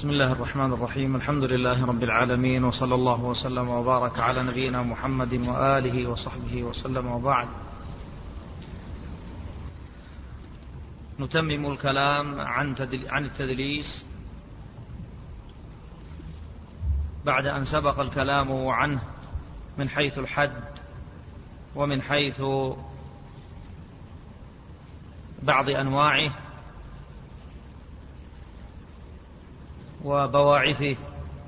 بسم الله الرحمن الرحيم. الحمد لله رب العالمين، وصلى الله وسلم وبارك على نبينا محمد وآله وصحبه وسلم، وبعد. نتمم الكلام عن التدليس بعد أن سبق الكلام عنه من حيث الحد ومن حيث بعض أنواعه وبواعثه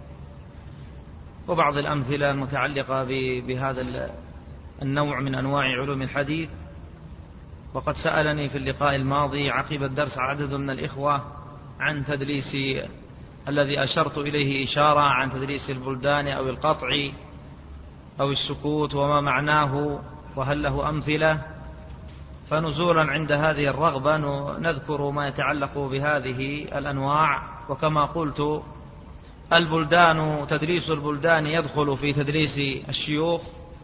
وبعض الأمثلة المتعلقة بهذا النوع من أنواع علوم الحديث. وقد سألني في اللقاء الماضي عقب الدرس عدد من الإخوة عن تدليس الذي أشرت إليه إشارة، عن تدليس البلدان أو القطع أو السكوت وما معناه وهل له أمثلة. فنزولا عند هذه الرغبة نذكر ما يتعلق بهذه الأنواع. وكما قلت، البلدان، تدليس البلدان يدخل في تدليس الشيوخ،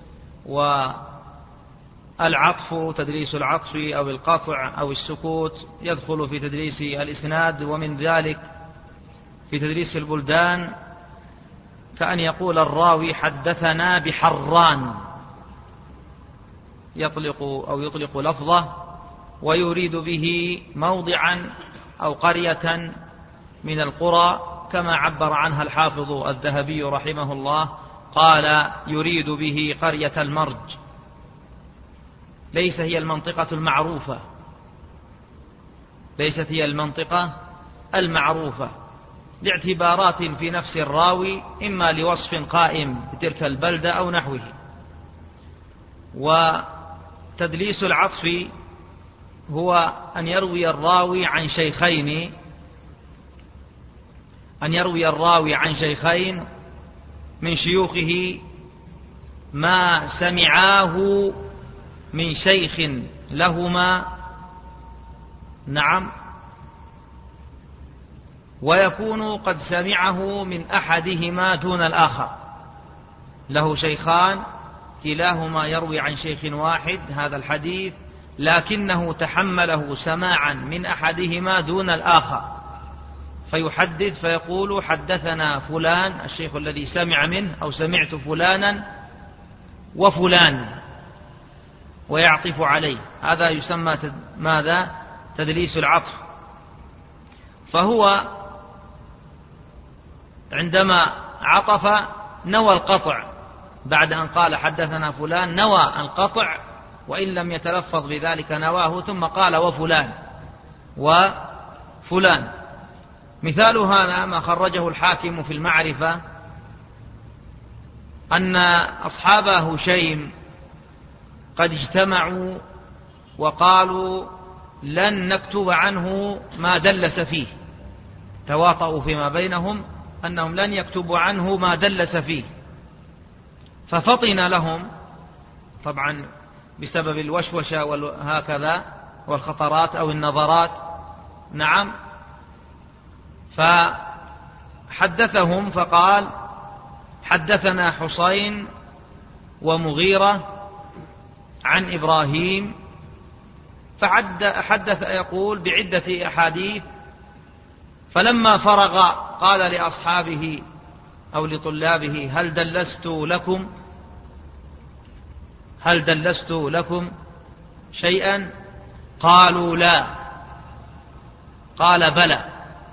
والعطف، تدليس العطف أو القطع أو السكوت يدخل في تدليس الإسناد. ومن ذلك في تدليس البلدان كأن يقول الراوي حدثنا بحران، يطلق لفظه ويريد به موضعا أو قرية من القرى، كما عبر عنها الحافظ الذهبي رحمه الله، قال يريد به قرية المرج، ليست هي المنطقة المعروفة لاعتبارات في نفس الراوي، إما لوصف قائم بتلك البلدة أو نحوه. وتدليس العطف هو أن يروي الراوي عن شيخين من شيوخه ما سمعاه من شيخ لهما، نعم، ويكون قد سمعه من أحدهما دون الآخر. له شيخان كلاهما يروي عن شيخ واحد هذا الحديث، لكنه تحمله سماعا من أحدهما دون الآخر، فيحدث فيقول حدثنا فلان الشيخ الذي سمع منه، أو سمعت فلانا وفلان، ويعطف عليه. هذا يسمى ماذا؟ تدليس العطف. فهو عندما عطف نوى القطع، بعد أن قال حدثنا فلان نوى القطع، وإن لم يتلفظ بذلك نواه، ثم قال وفلان. مثال هذا ما خرجه الحاكم في المعرفة، أن أصحاب هشيم قد اجتمعوا وقالوا لن نكتب عنه ما دلس فيه، تواطؤوا فيما بينهم أنهم لن يكتبوا عنه ما دلس فيه، ففطن لهم طبعا بسبب الوشوشة وهكذا والخطرات أو النظرات، نعم، فحدثهم فقال حدثنا حسين ومغيرة عن إبراهيم، فحدث يقول بعدة أحاديث. فلما فرغ قال لأصحابه أو لطلابه هل دلست لكم شيئا؟ قالوا لا. قال بلى،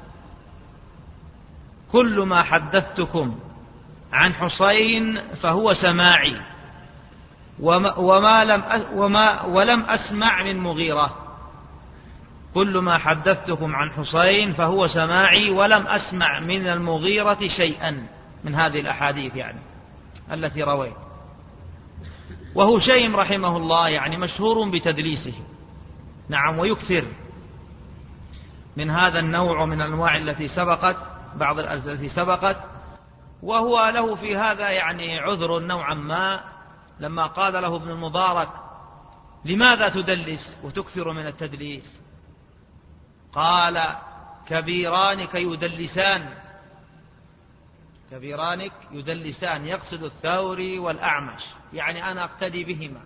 كل ما حدثتكم عن حسين فهو سماعي، ولم أسمع من مغيرة. كل ما حدثتكم عن حسين فهو سماعي، ولم أسمع من المغيرة شيئا من هذه الأحاديث يعني التي رويت. وهشيم رحمه الله يعني مشهور بتدليسه، نعم، ويكثر من هذا النوع من الأنواع التي سبقت، بعض التي سبقت. وهو له في هذا يعني عذر نوعا ما، لما قال له ابن المبارك لماذا تدلس وتكثر من التدليس؟ قال كبيرانك يدلسان، يقصد الثوري والأعمش، يعني أنا أقتدي بهما،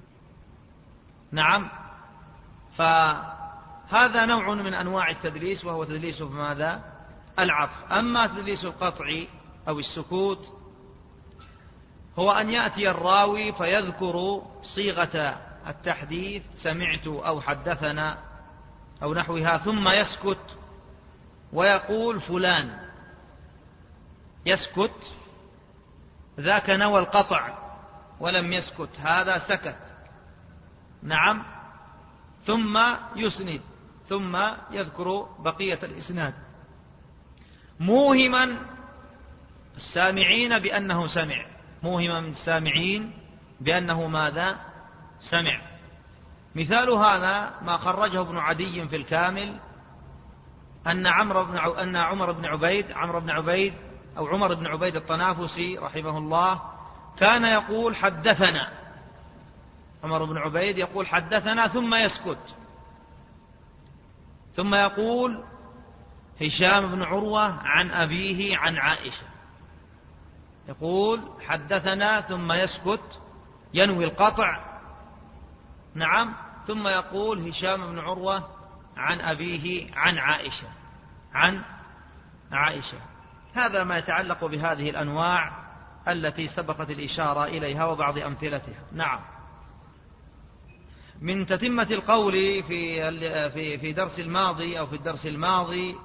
نعم. فهذا نوع من أنواع التدليس، وهو تدليس في ماذا؟ العطف. أما تدليس القطع أو السكوت هو أن يأتي الراوي فيذكر صيغة التحديث سمعت أو حدثنا أو نحوها، ثم يسكت ويقول فلان، يسكت، ذاك نوى القطع ولم يسكت، هذا سكت. نعم. ثم يسند، ثم يذكر بقية الإسناد موهما السامعين بأنه سمع، موهما من السامعين بأنه ماذا؟ سمع. مثال هذا ما خرجه ابن عدي في الكامل أن عمر بن عبيد الطنافسي رحمه الله كان يقول حدثنا، عمر بن عبيد يقول حدثنا ثم يسكت، ثم يقول هشام بن عروة عن أبيه عن عائشة، يقول حدثنا ثم يسكت ينوي القطع. نعم. ثم يقول هشام بن عروة عن أبيه عن عائشة. هذا ما يتعلق بهذه الأنواع التي سبقت الإشارة إليها وبعض أمثلتها. نعم. من تتمة القول في درس الماضي أو في الدرس الماضي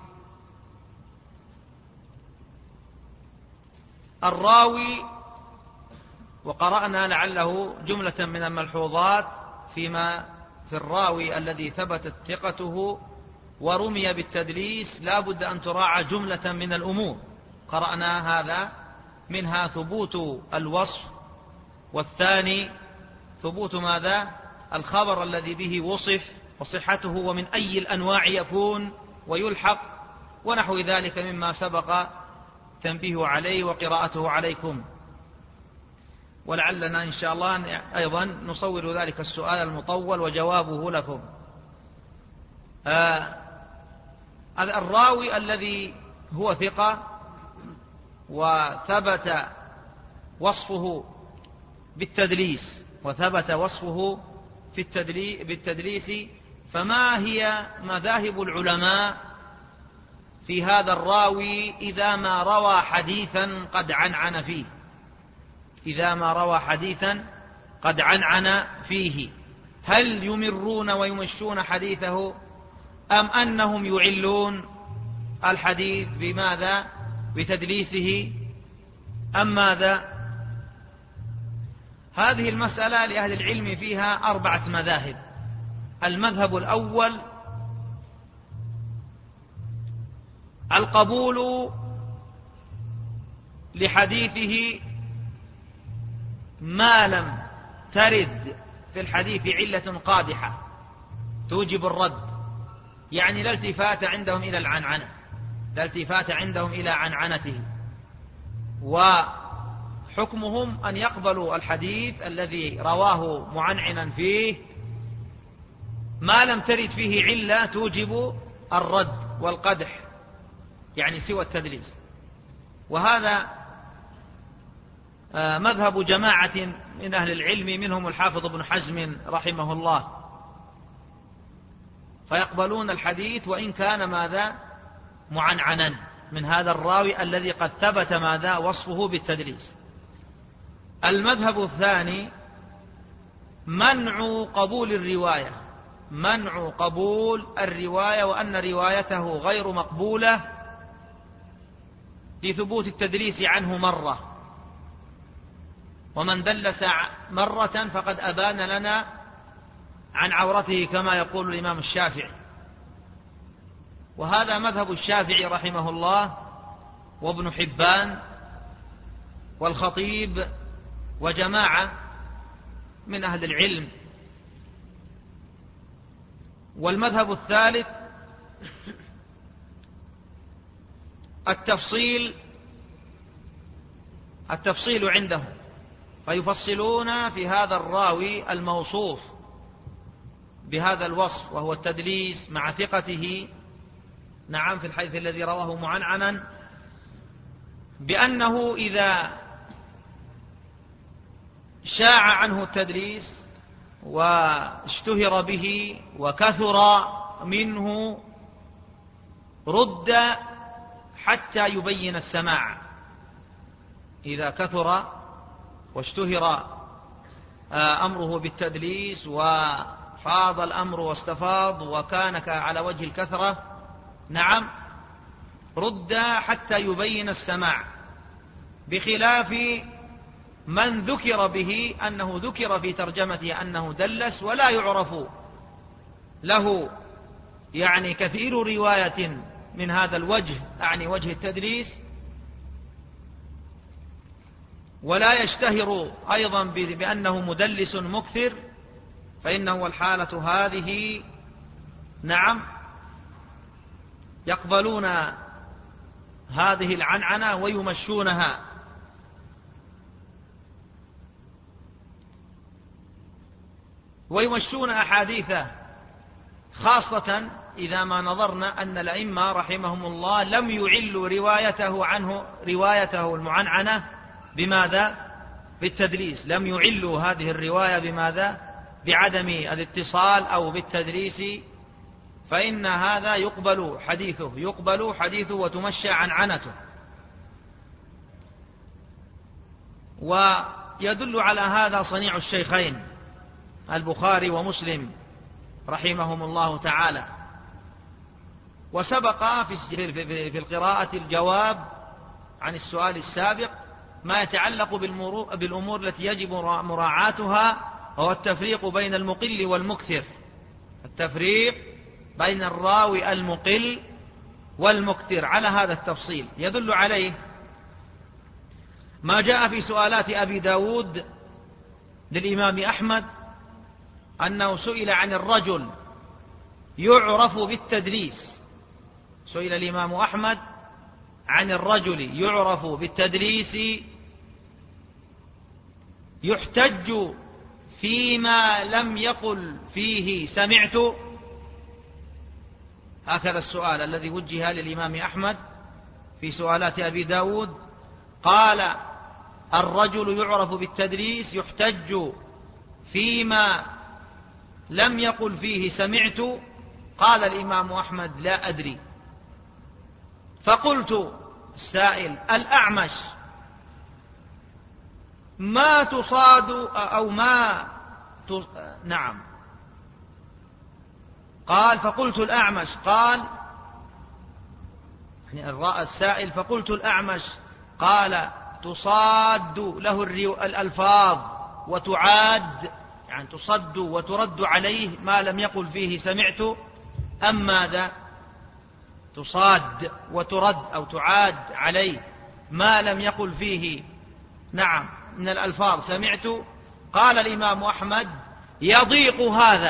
الراوي، وقرأنا لعله جملة من الملحوظات فيما في الراوي الذي ثبتت ثقته ورمي بالتدليس لا بد أن تراعى جملة من الأمور، قرأنا هذا، منها ثبوت الوصف، والثاني ثبوت ماذا؟ الخبر الذي به وصف وصحته ومن أي الأنواع يكون ويلحق ونحو ذلك مما سبق تنبيه عليه وقراءته عليكم. ولعلنا إن شاء الله أيضا نصور ذلك السؤال المطول وجوابه لكم. الراوي الذي هو ثقة وثبت وصفه بالتدليس، فما هي مذاهب العلماء في هذا الراوي إذا ما روى حديثا قد عنعن فيه؟ هل يمرون ويمشون حديثه أم أنهم يعلون الحديث بماذا؟ بتدليسه أم ماذا؟ هذه المسألة لأهل العلم فيها 4 مذاهب. المذهب الأول القبول لحديثه ما لم ترد في الحديث علة قادحة توجب الرد، يعني لا التفات عندهم إلى العنعنة، لا التفات عندهم إلى عنعنته، وحكمهم أن يقبلوا الحديث الذي رواه معنعنا فيه ما لم ترد فيه علة توجب الرد والقدح، يعني سوى التدليس. وهذا مذهب جماعة من أهل العلم منهم الحافظ ابن حزم رحمه الله، فيقبلون الحديث وإن كان ماذا؟ معنعنا من هذا الراوي الذي قد ثبت ماذا؟ وصفه بالتدليس. المذهب الثاني منع قبول الرواية وأن روايته غير مقبولة لثبوت التدليس عنه مرة، ومن دلس مرة فقد أبان لنا عن عورته كما يقول الإمام الشافعي. وهذا مذهب الشافعي رحمه الله وابن حبان والخطيب وجماعة من أهل العلم. والمذهب الثالث التفصيل عندهم، فيفصلون في هذا الراوي الموصوف بهذا الوصف وهو التدليس مع ثقته، نعم، في الحديث الذي رواه معنعنا، بأنه إذا شاع عنه التدليس واشتهر به وكثر منه رد حتى يبين السماع. إذا كثر واشتهر أمره بالتدليس وفاض الأمر واستفاض وكان على وجه الكثرة، نعم، رد حتى يبين السماع، بخلاف من ذكر به أنه ذكر في ترجمته أنه دلس ولا يعرف له يعني كثير رواية من هذا الوجه، يعني وجه التدليس، ولا يشتهر أيضا بأنه مدلس مكثر، فإنه الحالة هذه نعم يقبلون هذه العنعنة ويمشونها. ويمشون أحاديثه، خاصة إذا ما نظرنا أن الأئمة رحمهم الله لم يعلوا روايته المعنعنة بماذا؟ بالتدليس. لم يعلوا هذه الرواية بماذا؟ بعدم الاتصال أو بالتدليس، فإن هذا يقبل حديثه وتمشى عنعنته. ويدل على هذا صنيع الشيخين البخاري ومسلم رحمهم الله تعالى. وسبق في القراءة الجواب عن السؤال السابق ما يتعلق بالأمور التي يجب مراعاتها، هو التفريق بين المقل والمكثر، التفريق بين الراوي المقل والمكثر على هذا التفصيل. يدل عليه ما جاء في سؤالات أبي داود للإمام أحمد أنه سئل عن الرجل يعرف بالتدليس. سئل الإمام أحمد عن الرجل يعرف بالتدليس يحتج فيما لم يقل فيه سمعت. هكذا السؤال الذي وجه للإمام أحمد في سؤالات أبي داود، قال الرجل يعرف بالتدليس يحتج فيما لم يقل فيه سمعت. قال الإمام أحمد لا أدري. فقلت السائل الأعمش ما تصاد أو ما نعم، قال فقلت الأعمش، قال السائل فقلت الأعمش، قال تصاد له الألفاظ وتعاد، يعني تصد وترد عليه ما لم يقل فيه سمعت، أم ماذا؟ تصاد وترد أو تعاد عليه ما لم يقل فيه نعم من الألفاظ سمعت. قال الإمام أحمد يضيق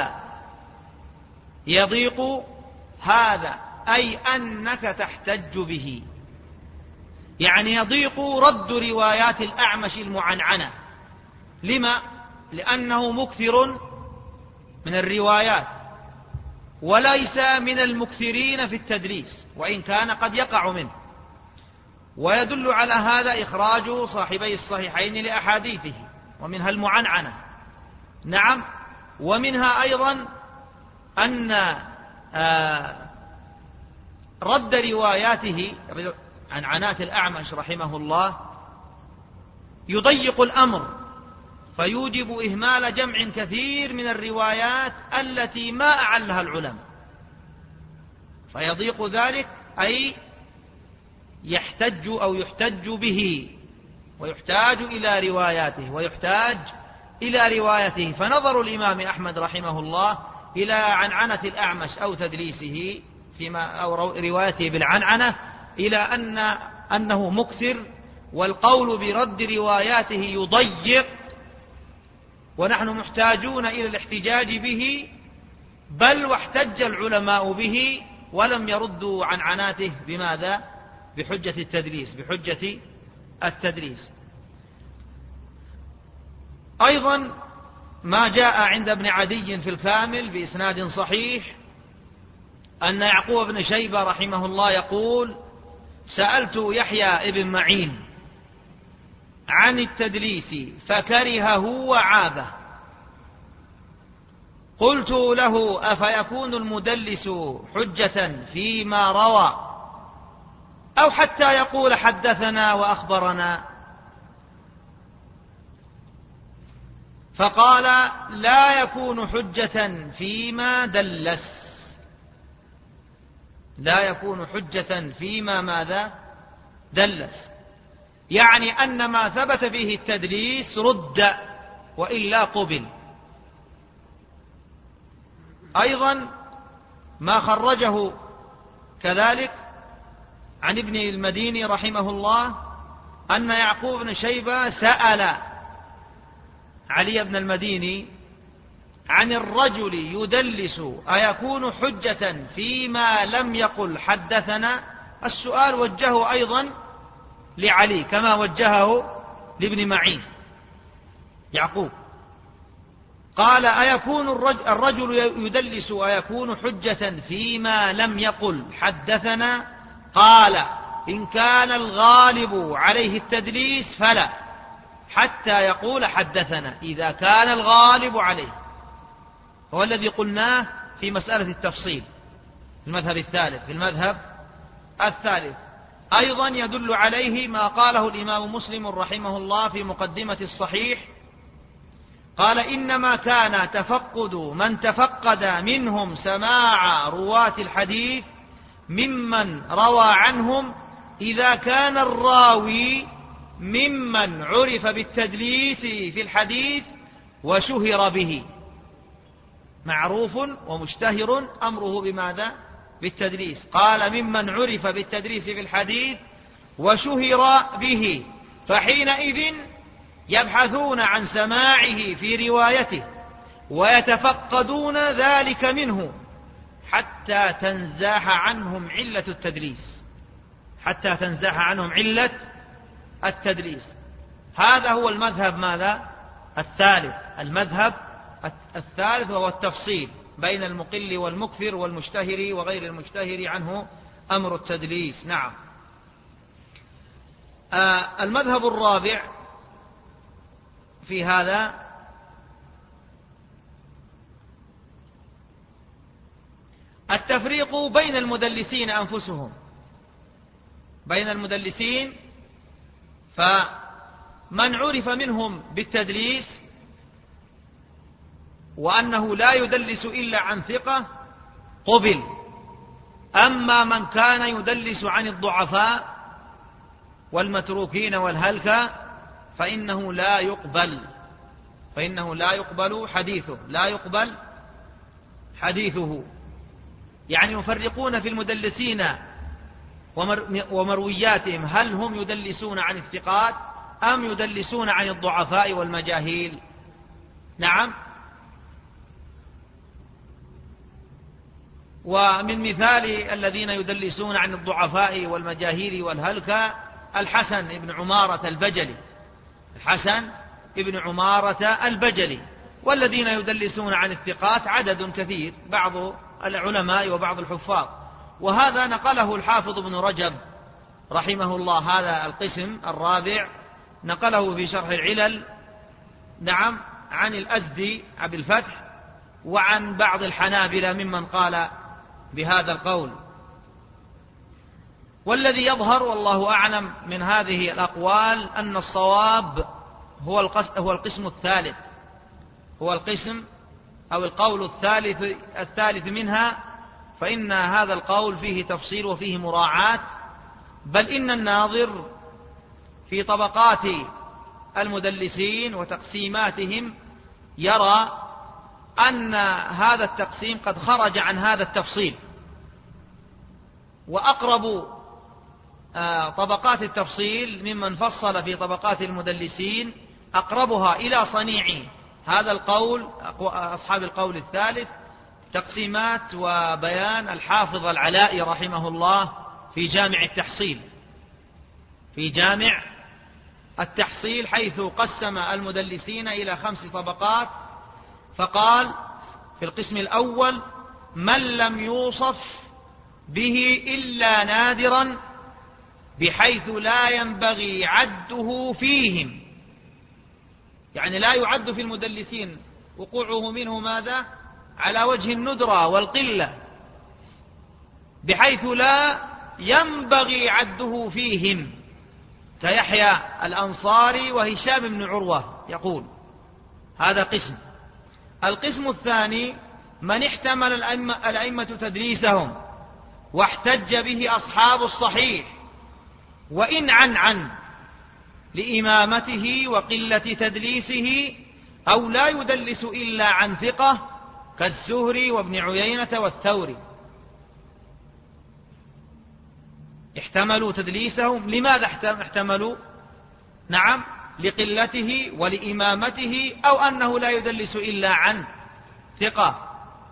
هذا أي أنك تحتج به، يعني يضيق رد روايات الأعمش المعنعنة. لما؟ لأنه مكثر من الروايات وليس من المكثرين في التدليس، وإن كان قد يقع منه. ويدل على هذا إخراج صاحبي الصحيحين لأحاديثه، ومنها المعنعنة نعم. ومنها أيضا أن رد رواياته عن عنات الأعمش رحمه الله يضيق الأمر، فيوجب إهمال جمع كثير من الروايات التي ما أعلها العلماء، فيضيق ذلك أي يحتج به ويحتاج إلى رواياته. فنظر الإمام أحمد رحمه الله إلى عنعنة الأعمش أو تدليسه أو روايته بالعنعنة إلى أنه مكثر، والقول برد رواياته يضيق، ونحن محتاجون إلى الاحتجاج به، بل واحتج العلماء به ولم يردوا عنعناته بماذا؟ بحجة التدليس. أيضا ما جاء عند ابن عدي في الكامل بإسناد صحيح أن يعقوب بن شيبة رحمه الله يقول سألت يحيى ابن معين عن التدليس فكرهه وعابه، قلت له أفيكون المدلس حجة فيما روى أو حتى يقول حدثنا وأخبرنا. فقال لا يكون حجة فيما دلس، لا يكون حجة فيما ماذا دلس، يعني أن ما ثبت فيه التدليس رد وإلا قبل. أيضا ما خرجه كذلك عن ابن المديني رحمه الله أن يعقوب بن شيبة سأل علي بن المديني عن الرجل يدلس أيكون حجة فيما لم يقل حدثنا. السؤال وجهه أيضا لعلي كما وجهه لابن معين يعقوب. قال أيكون الرجل يدلس أيكون حجة فيما لم يقل حدثنا؟ قال إن كان الغالب عليه التدليس فلا، حتى يقول حدثنا إذا كان الغالب عليه. هو الذي قلناه في مسألة التفصيل في المذهب الثالث. أيضا يدل عليه ما قاله الإمام مسلم رحمه الله في مقدمة الصحيح، قال إنما كان تفقد من تفقد منهم سماع رواة الحديث ممن روى عنهم إذا كان الراوي ممن عرف بالتدليس في الحديث وشهر به، معروف ومشتهر أمره بماذا؟ بالتدليس. قال ممن عرف بالتدليس في الحديث وشهر به، فحينئذ يبحثون عن سماعه في روايته ويتفقدون ذلك منه حتى تنزاح عنهم علة التدليس، حتى تنزاح عنهم علة التدليس. هذا هو المذهب ماذا؟ الثالث. المذهب الثالث وهو التفصيل بين المقل والمكثر والمشتهر وغير المشتهر عنه أمر التدليس. نعم. المذهب الرابع في هذا التفريق بين المدلسين أنفسهم، بين المدلسين، فمن عرف منهم بالتدليس وأنه لا يدلس إلا عن ثقة قبل، أما من كان يدلس عن الضعفاء والمتروكين والهلكة فإنه لا يقبل حديثه، لا يقبل حديثه. يعني يفرقون في المدلسين ومروياتهم، هل هم يدلسون عن الثقات أم يدلسون عن الضعفاء والمجاهيل؟ نعم. ومن مثال الذين يدلسون عن الضعفاء والمجاهيل والهلكة الحسن بن عمارة البجلي، الحسن بن عمارة البجلي. والذين يدلسون عن الثقات عدد كثير، بعض العلماء وبعض الحفاظ. وهذا نقله الحافظ ابن رجب رحمه الله، هذا القسم الرابع نقله في شرح العلل، نعم، عن الأزدي أبي الفتح وعن بعض الحنابلة ممن قال بهذا القول. والذي يظهر والله أعلم من هذه الأقوال أن الصواب هو القسم الثالث، هو القسم أو القول الثالث منها، فإن هذا القول فيه تفصيل وفيه مراعاة، بل إن الناظر في طبقات المدلسين وتقسيماتهم يرى أن هذا التقسيم قد خرج عن هذا التفصيل، وأقرب طبقات التفصيل ممن فصل في طبقات المدلسين أقربها إلى صنيع هذا القول أصحاب القول الثالث تقسيمات وبيان الحافظ العلائي رحمه الله في جامع التحصيل، في جامع التحصيل، حيث قسم المدلسين إلى 5 طبقات، فقال في القسم الأول من لم يوصف به إلا نادرا بحيث لا ينبغي عده فيهم، يعني لا يعد في المدلسين وقوعه منه ماذا؟ على وجه الندرة والقلة، بحيث لا ينبغي عده فيهم كيحيى الأنصاري وهشام بن عروة. يقول هذا قسم. القسم الثاني من احتمل الأئمة تدليسهم واحتج به أصحاب الصحيح وإن عن لإمامته وقلة تدليسه، أو لا يدلس إلا عن ثقة كالزهري وابن عيينة والثوري. احتملوا تدليسهم. لماذا احتملوا؟ نعم، لقلته ولإمامته، أو أنه لا يدلس إلا عن ثقة.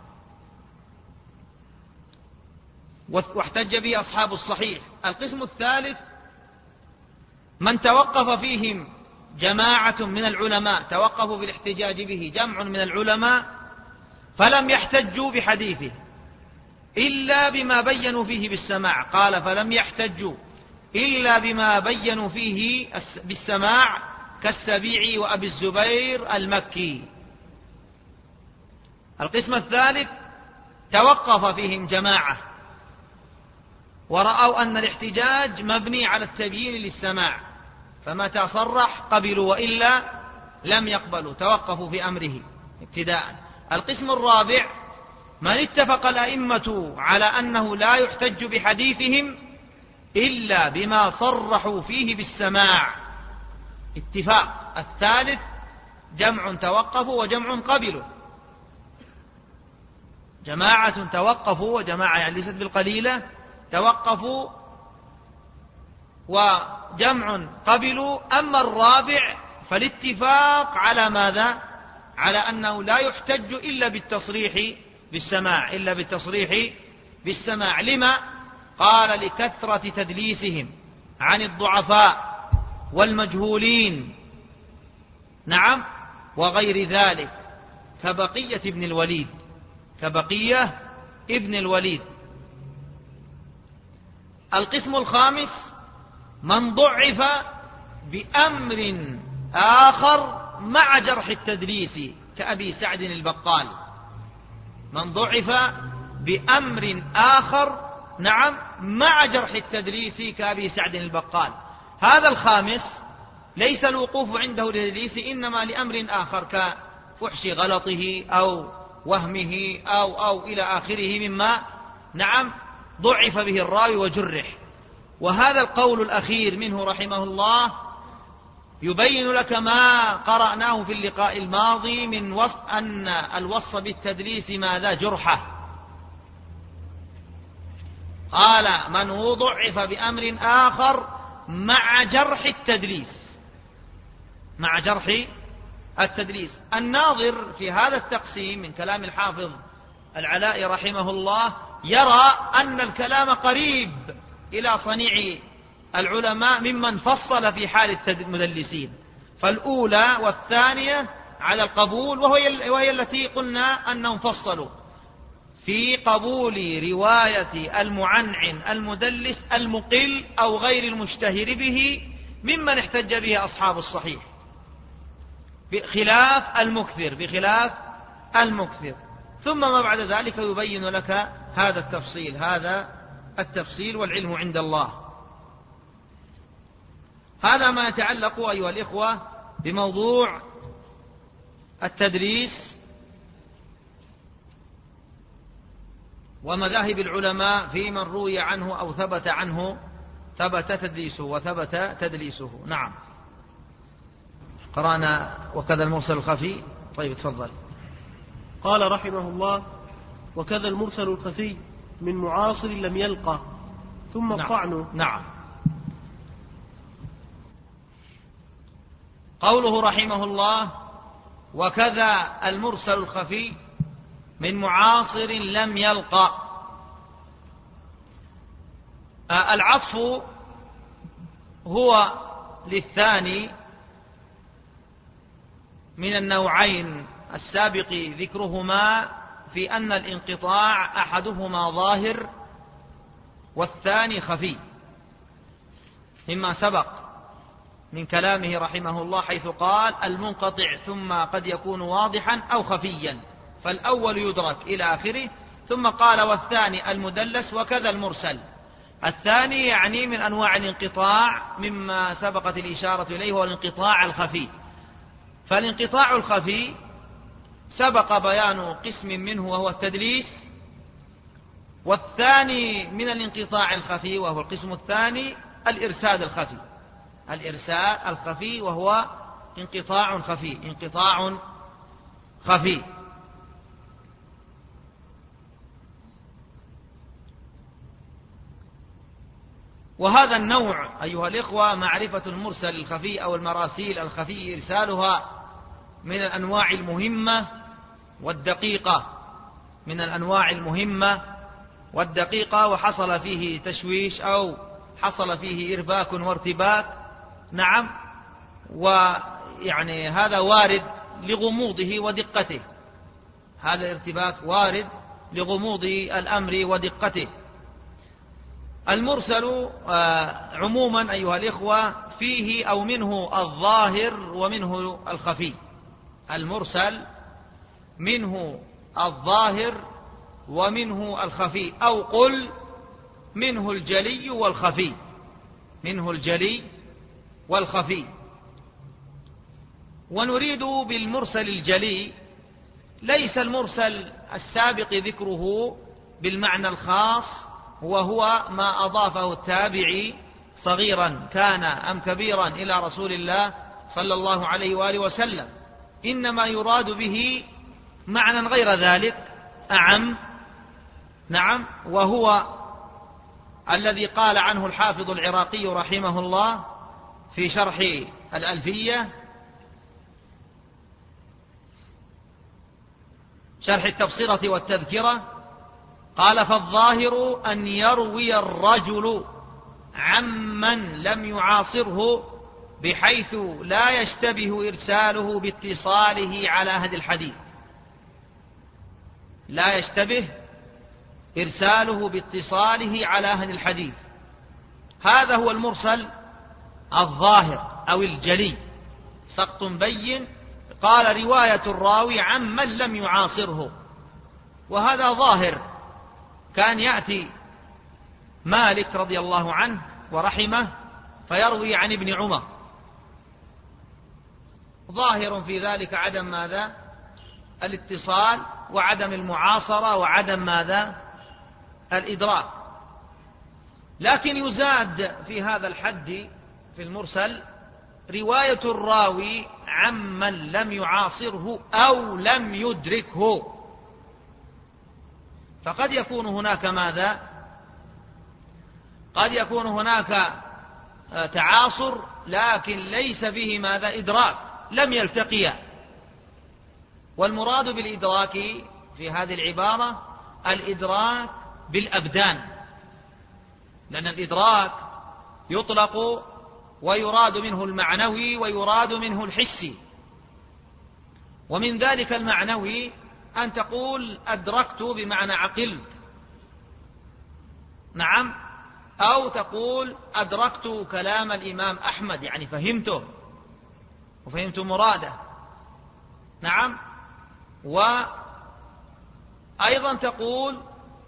واحتج به أصحاب الصحيح. القسم الثالث من توقف فيهم جماعة من العلماء، توقفوا بالاحتجاج به جمع من العلماء، فلم يحتجوا بحديثه إلا بما بينوا فيه بالسماع. قال فلم يحتجوا إلا بما بينوا فيه بالسماع كالسبيعي وأبي الزبير المكي. القسم الثالث توقف فيهم جماعة ورأوا أن الاحتجاج مبني على التبيين للسماع، فمتى صرح قبلوا وإلا لم يقبلوا، توقفوا في أمره ابتداء. القسم الرابع من اتفق الأئمة على أنه لا يحتج بحديثهم إلا بما صرحوا فيه بالسماع، اتفاق. الثالث جمع توقفوا وجمع قبلوا، جماعة توقفوا وجماعة يعني ليست بالقليلة توقفوا وجمع قبلوا. أما الرابع فالاتفاق على ماذا؟ على أنه لا يحتج إلا بالتصريح بالسماع، إلا بالتصريح بالسماع. لما؟ قال لكثرة تدليسهم عن الضعفاء والمجهولين، نعم، وغير ذلك كبقية ابن الوليد، كبقية ابن الوليد. القسم الخامس من ضعف بأمر آخر مع جرح التدليس كأبي سعد البقال. من ضعف بأمر آخر، نعم، مع جرح التدليس كأبي سعد البقال. هذا الخامس ليس الوقوف عنده للتدليس، إنما لأمر آخر كفحش غلطه أو وهمه أو إلى آخره مما، نعم، ضعف به الراوي وجرح. وهذا القول الأخير منه رحمه الله يبين لك ما قرأناه في اللقاء الماضي من أن الوصف بالتدليس ماذا؟ جرحه. قال من ضعف بأمر آخر مع جرح التدليس، مع جرح التدليس. الناظر في هذا التقسيم من كلام الحافظ العلاء رحمه الله يرى أن الكلام قريب إلى صنيع العلماء ممن فصل في حال المدلسين، فالأولى والثانية على القبول، وهي التي قلنا أنهم فصلوا في قبول رواية المعنعن المدلس المقل أو غير المشتهر به ممن احتج به أصحاب الصحيح، بخلاف المكثر. ثم ما بعد ذلك يبين لك هذا التفصيل والعلم عند الله. هذا ما يتعلق أيها الإخوة بموضوع التدليس ومذاهب العلماء في من روي عنه أو ثبت تدليسه وثبت تدليسه. نعم، قرأنا وكذا المرسل الخفي. طيب تفضل. قال رحمه الله: وكذا المرسل الخفي من معاصر لم يلقى ثم الطعن. نعم. قوله رحمه الله: وكذا المرسل الخفي من معاصر لم يلقى. العطف هو للثاني من النوعين السابق ذكرهما في أن الانقطاع أحدهما ظاهر والثاني خفي، مما سبق من كلامه رحمه الله حيث قال: المنقطع ثم قد يكون واضحا أو خفيا، فالأول يدرك إلى آخره. ثم قال: والثاني المدلس وكذا المرسل. الثاني يعني من أنواع الانقطاع مما سبقت الإشارة إليه هو الانقطاع الخفي. فالانقطاع الخفي سبق بيان قسم منه وهو التدليس، والثاني من الانقطاع الخفي وهو القسم الثاني الإرسال الخفي. الإرسال الخفي وهو انقطاع خفي. وهذا النوع أيها الإخوة معرفة المرسل الخفي أو المراسيل الخفي إرسالها من الأنواع المهمة والدقيقة، وحصل فيه تشويش أو حصل فيه إرباك وارتباك. نعم، ويعني هذا وارد لغموضه ودقته، هذا الارتباك وارد لغموض الأمر ودقته. المرسل عموما أيها الإخوة فيه أو منه الظاهر ومنه الخفي. المرسل منه الظاهر ومنه الخفي، أو قل منه الجلي والخفي. ونريد بالمرسل الجلي ليس المرسل السابق ذكره بالمعنى الخاص، وهو ما أضافه التابعي صغيرا كان أم كبيرا إلى رسول الله صلى الله عليه وآله وسلم، إنما يراد به معنى غير ذلك أعم. نعم، وهو الذي قال عنه الحافظ العراقي رحمه الله في شرح الألفية، شرح التبصرة والتذكرة، قال: فالظاهر أن يروي الرجل عمن لم يعاصره بحيث لا يشتبه إرساله باتصاله على أهل الحديث، لا يشتبه إرساله باتصاله على أهل الحديث. هذا هو المرسل الظاهر أو الجلي، سقط بين. قال: رواية الراوي عمن لم يعاصره، وهذا ظاهر. كان يأتي مالك رضي الله عنه ورحمه فيروي عن ابن عمر، ظاهر في ذلك عدم ماذا؟ الاتصال، وعدم المعاصرة، وعدم ماذا؟ الإدراك. لكن يزاد في هذا الحد في المرسل رواية الراوي عمن لم يعاصره أو لم يدركه، فقد يكون هناك ماذا؟ قد يكون هناك تعاصر لكن ليس فيه ماذا؟ إدراك، لم يلتقيا. والمراد بالإدراك في هذه العبارة الإدراك بالأبدان، لأن الإدراك يطلق ويراد منه المعنوي ويراد منه الحسي. ومن ذلك المعنوي أن تقول أدركت بمعنى عقلت، نعم، أو تقول أدركت كلام الإمام أحمد، يعني فهمته وفهمت مراده، نعم. وأيضا تقول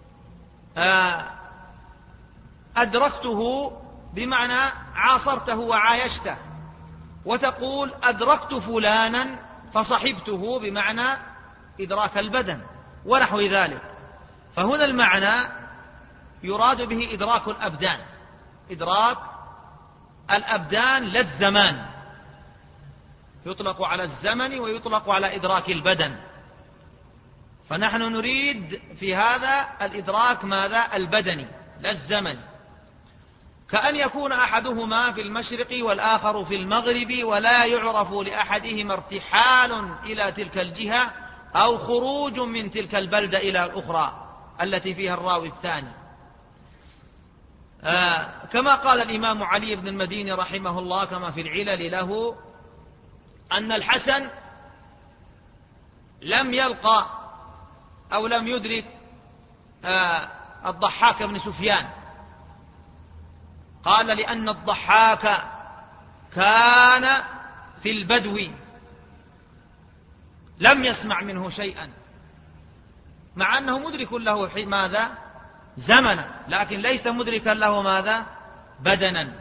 أدركته بمعنى عاصرته وعايشته، وتقول أدركت فلانا فصحبته بمعنى إدراك البدن ونحو ذلك. فهنا المعنى يراد به إدراك الأبدان، إدراك الأبدان لا الزمان، يطلق على الزمن ويطلق على إدراك البدن. فنحن نريد في هذا الإدراك ماذا؟ البدني لا الزمن، كأن يكون أحدهما في المشرق والآخر في المغرب، ولا يعرف لأحدهما ارتحال إلى تلك الجهة أو خروج من تلك البلدة إلى الأخرى التي فيها الراوي الثاني. كما قال الإمام علي بن المديني رحمه الله كما في العلل له أن الحسن لم يلقى أو لم يدرك الضحاك بن سفيان، قال لأن الضحاك كان في البدو لم يسمع منه شيئا، مع أنه مدرك له ماذا؟ زمنا، لكن ليس مدركا له ماذا؟ بدنا.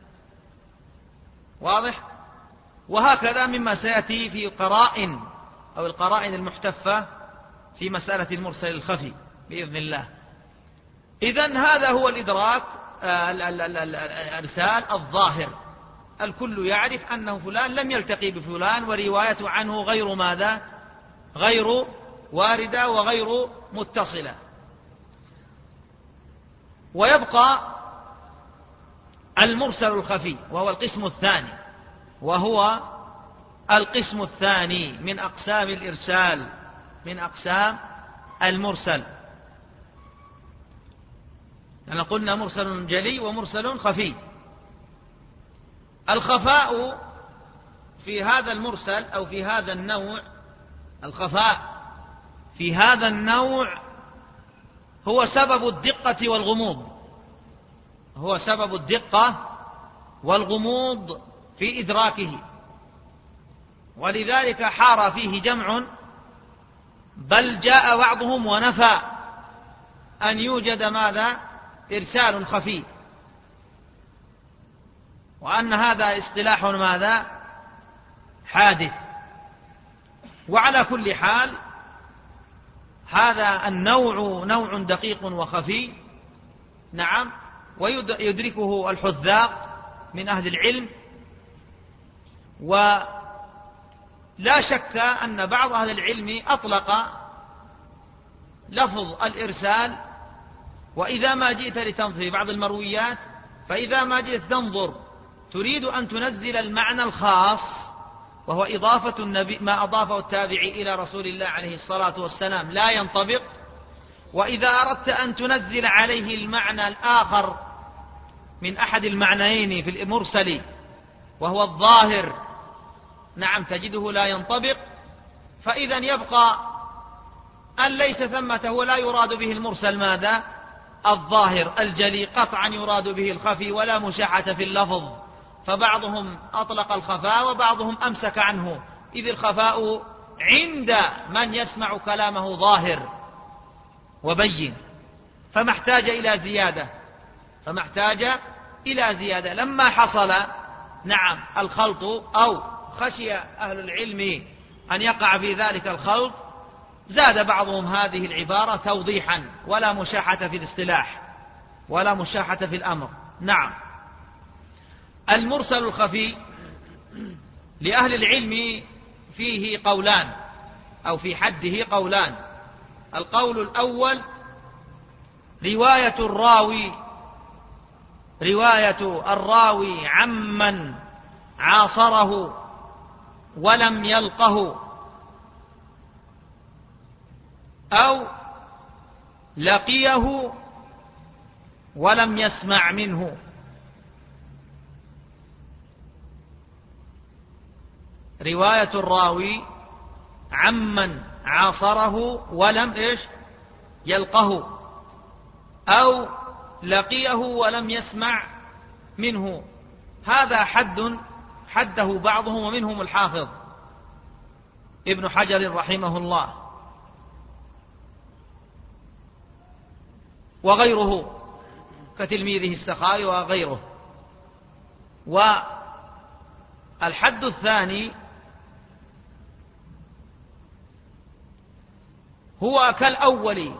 واضح؟ وهكذا مما سيأتي في قرائن أو القرائن المحتفة في مسألة المرسل الخفي بإذن الله. إذن هذا هو الإدراك، الإرسال الظاهر. الكل يعرف أنه فلان لم يلتقي بفلان، وروايته عنه غير ماذا؟ غير واردة وغير متصلة. ويبقى المرسل الخفي، وهو القسم الثاني، وهو القسم الثاني من أقسام الإرسال، من أقسام المرسل. يعني قلنا مرسل جلي ومرسل خفي. الخفاء في هذا المرسل أو في هذا النوع، الخفاء في هذا النوع هو سبب الدقة والغموض، هو سبب الدقة والغموض في إدراكه، ولذلك حار فيه جمع، بل جاء بعضهم ونفى أن يوجد ماذا؟ إرسال خفي، وأن هذا اصطلاح ماذا؟ حادث. وعلى كل حال هذا النوع نوع دقيق وخفي، نعم، ويدركه الحذاق من أهل العلم. ولا شك أن بعض أهل العلم أطلق لفظ الإرسال، وإذا ما جئت لتنظر بعض المرويات، فإذا ما جئت تنظر تريد أن تنزل المعنى الخاص، وهو إضافة النبي ما أضافه التابعي إلى رسول الله عليه الصلاة والسلام لا ينطبق. وإذا أردت أن تنزل عليه المعنى الآخر من أحد المعنيين في المرسل وهو الظاهر، نعم، تجده لا ينطبق. فإذا يبقى أن ليس ثمة، هو لا يراد به المرسل ماذا؟ الظاهر الجلي، قطعا يراد به الخفي، ولا مشاحة في اللفظ. فبعضهم أطلق الخفاء وبعضهم أمسك عنه، إذ الخفاء عند من يسمع كلامه ظاهر وبين، فما احتاج إلى زيادة. لما حصل نعم الخلط، أو خشي أهل العلم أن يقع في ذلك الخلط، زاد بعضهم هذه العبارة توضيحا، ولا مشاحة في الاصطلاح ولا مشاحة في الأمر. نعم. المرسل الخفي لأهل العلم فيه قولان، أو في حده قولان. القول الأول رواية الراوي عمن عاصره ولم يلقه أو لقيه ولم يسمع منه. رواية الراوي عمن عاصره ولم يلقه أو لقيه ولم يسمع منه. هذا حده بعضهم، ومنهم الحافظ ابن حجر رحمه الله وغيره كتلميذه السخاوي وغيره. والحد الثاني هو كالأول،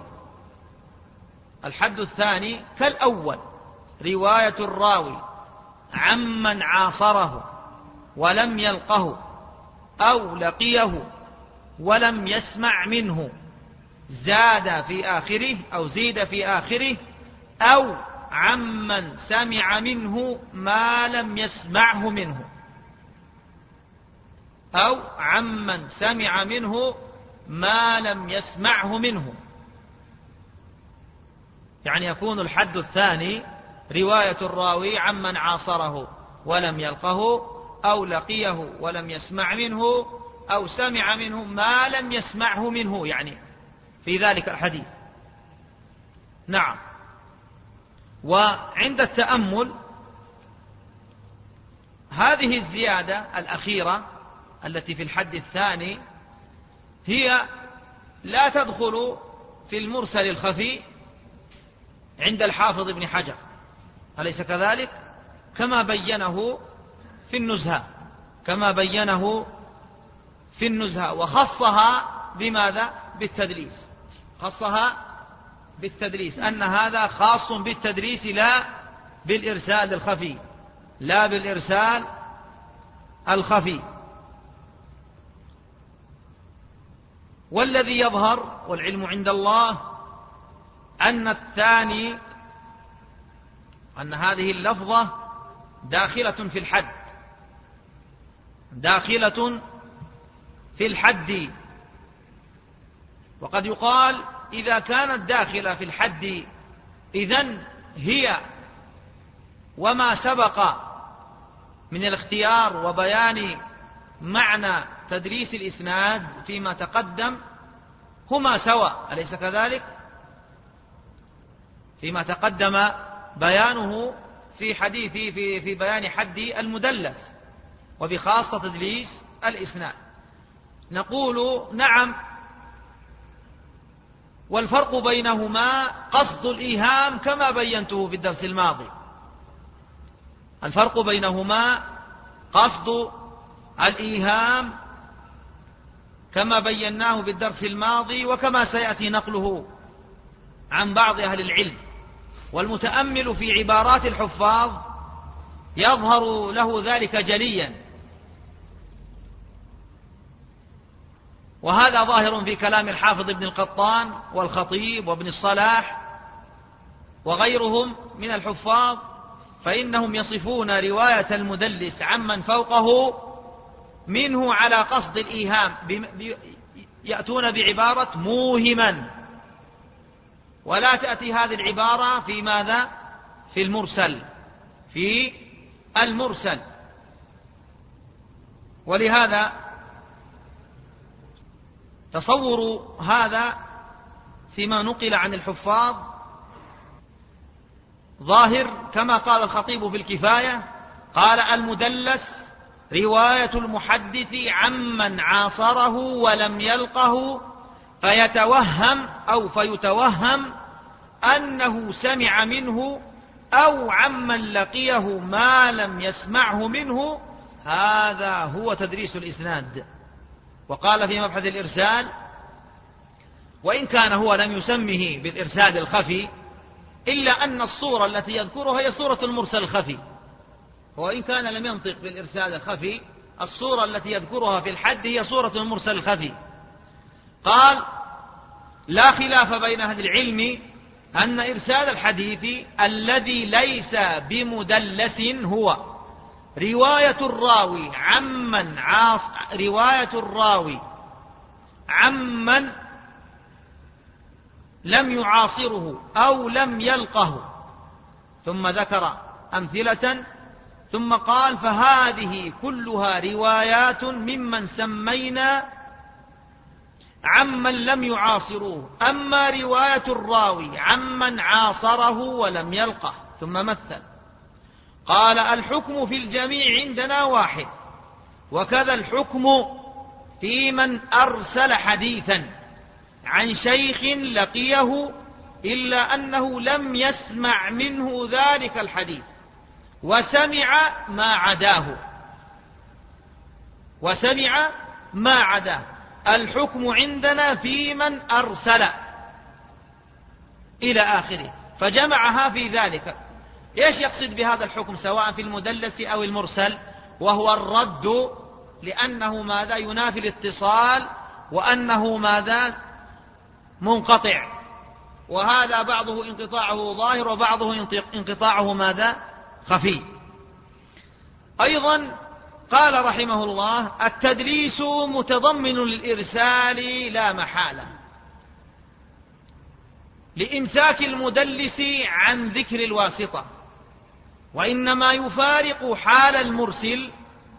الحد الثاني كالأول، رواية الراوي عمن عاصره ولم يلقه أو لقيه ولم يسمع منه، زاد في آخره أو زيد في آخره أو عمن سمع منه ما لم يسمعه منه، أو عمن سمع منه ما لم يسمعه منه. يعني يكون الحد الثاني رواية الراوي عمن عاصره ولم يلقه أو لقيه ولم يسمع منه أو سمع منه ما لم يسمعه منه، يعني في ذلك الحديث. نعم. وعند التأمل هذه الزيادة الأخيرة التي في الحد الثاني هي لا تدخل في المرسل الخفي، عند الحافظ ابن حجر، أليس كذلك؟ كما بينه في النزهة، كما بينه في النزهة، وخصها بماذا؟ بالتدليس، خصها بالتدليس، أن هذا خاص بالتدليس لا بالإرسال الخفي، لا بالإرسال الخفي. والذي يظهر والعلم عند الله أن الثاني، أن هذه اللفظة داخلة في الحد، داخلة في الحد. وقد يقال إذا كانت داخلة في الحد إذن هي وما سبق من الاختيار وبيان معنى تدليس الإسناد فيما تقدم هما سواء، أليس كذلك؟ فيما تقدم بيانه في حديث في بيان حد المدلس وبخاصة تدليس الإسناد. نقول نعم، والفرق بينهما قصد الإيهام كما بينته في الدرس الماضي، الفرق بينهما قصد الإيهام كما بيناه في الدرس الماضي، وكما سيأتي نقله عن بعض أهل العلم. والمتأمل في عبارات الحفاظ يظهر له ذلك جليا، وهذا ظاهر في كلام الحافظ ابن القطان والخطيب وابن الصلاح وغيرهم من الحفاظ، فإنهم يصفون رواية المدلس عمن فوقه منه على قصد الإيهام، يأتون بعبارة موهما، ولا تأتي هذه العبارة في ماذا؟ في المرسل، في المرسل. ولهذا تصور هذا فيما نقل عن الحفاظ ظاهر، كما قال الخطيب في الكفاية، قال: المدلس رواية المحدث عمن عاصره ولم يلقه فيتوهم أنه سمع منه أو عمن لقيه ما لم يسمعه منه، هذا هو تدريس الإسناد. وقال في مبحث الإرسال: وإن كان هو لم يسمه بالإرسال الخفي إلا أن الصورة التي يذكرها هي صورة المرسل الخفي، وإن كان لم ينطق بالإرسال الخفي الصورة التي يذكرها في الحد هي صورة المرسل الخفي. قال: لا خلاف بين أهل العلم أن إرسال الحديث الذي ليس بمدلس هو رواية الراوي عمن لم يعاصره أو لم يلقه، ثم ذكر أمثلة، ثم قال: فهذه كلها روايات ممن سمينا عمن لم يعاصروه، أما رواية الراوي عمن عاصره ولم يلقه. ثم مثل قال: الحكم في الجميع عندنا واحد، وكذا الحكم في من أرسل حديثا عن شيخ لقيه إلا أنه لم يسمع منه ذلك الحديث وسمع ما عداه. الحكم عندنا في من أرسل إلى آخره، فجمعها في ذلك. إيش يقصد بهذا الحكم سواء في المدلس أو المرسل؟ وهو الرد، لأنه ماذا؟ ينافي الاتصال، وأنه ماذا؟ منقطع، وهذا بعضه انقطاعه ظاهر وبعضه انقطاعه ماذا؟ خفي. أيضا قال رحمه الله: التدليس متضمن للإرسال لا محالة، لإمساك المدلس عن ذكر الواسطة، وإنما يفارق حال المرسل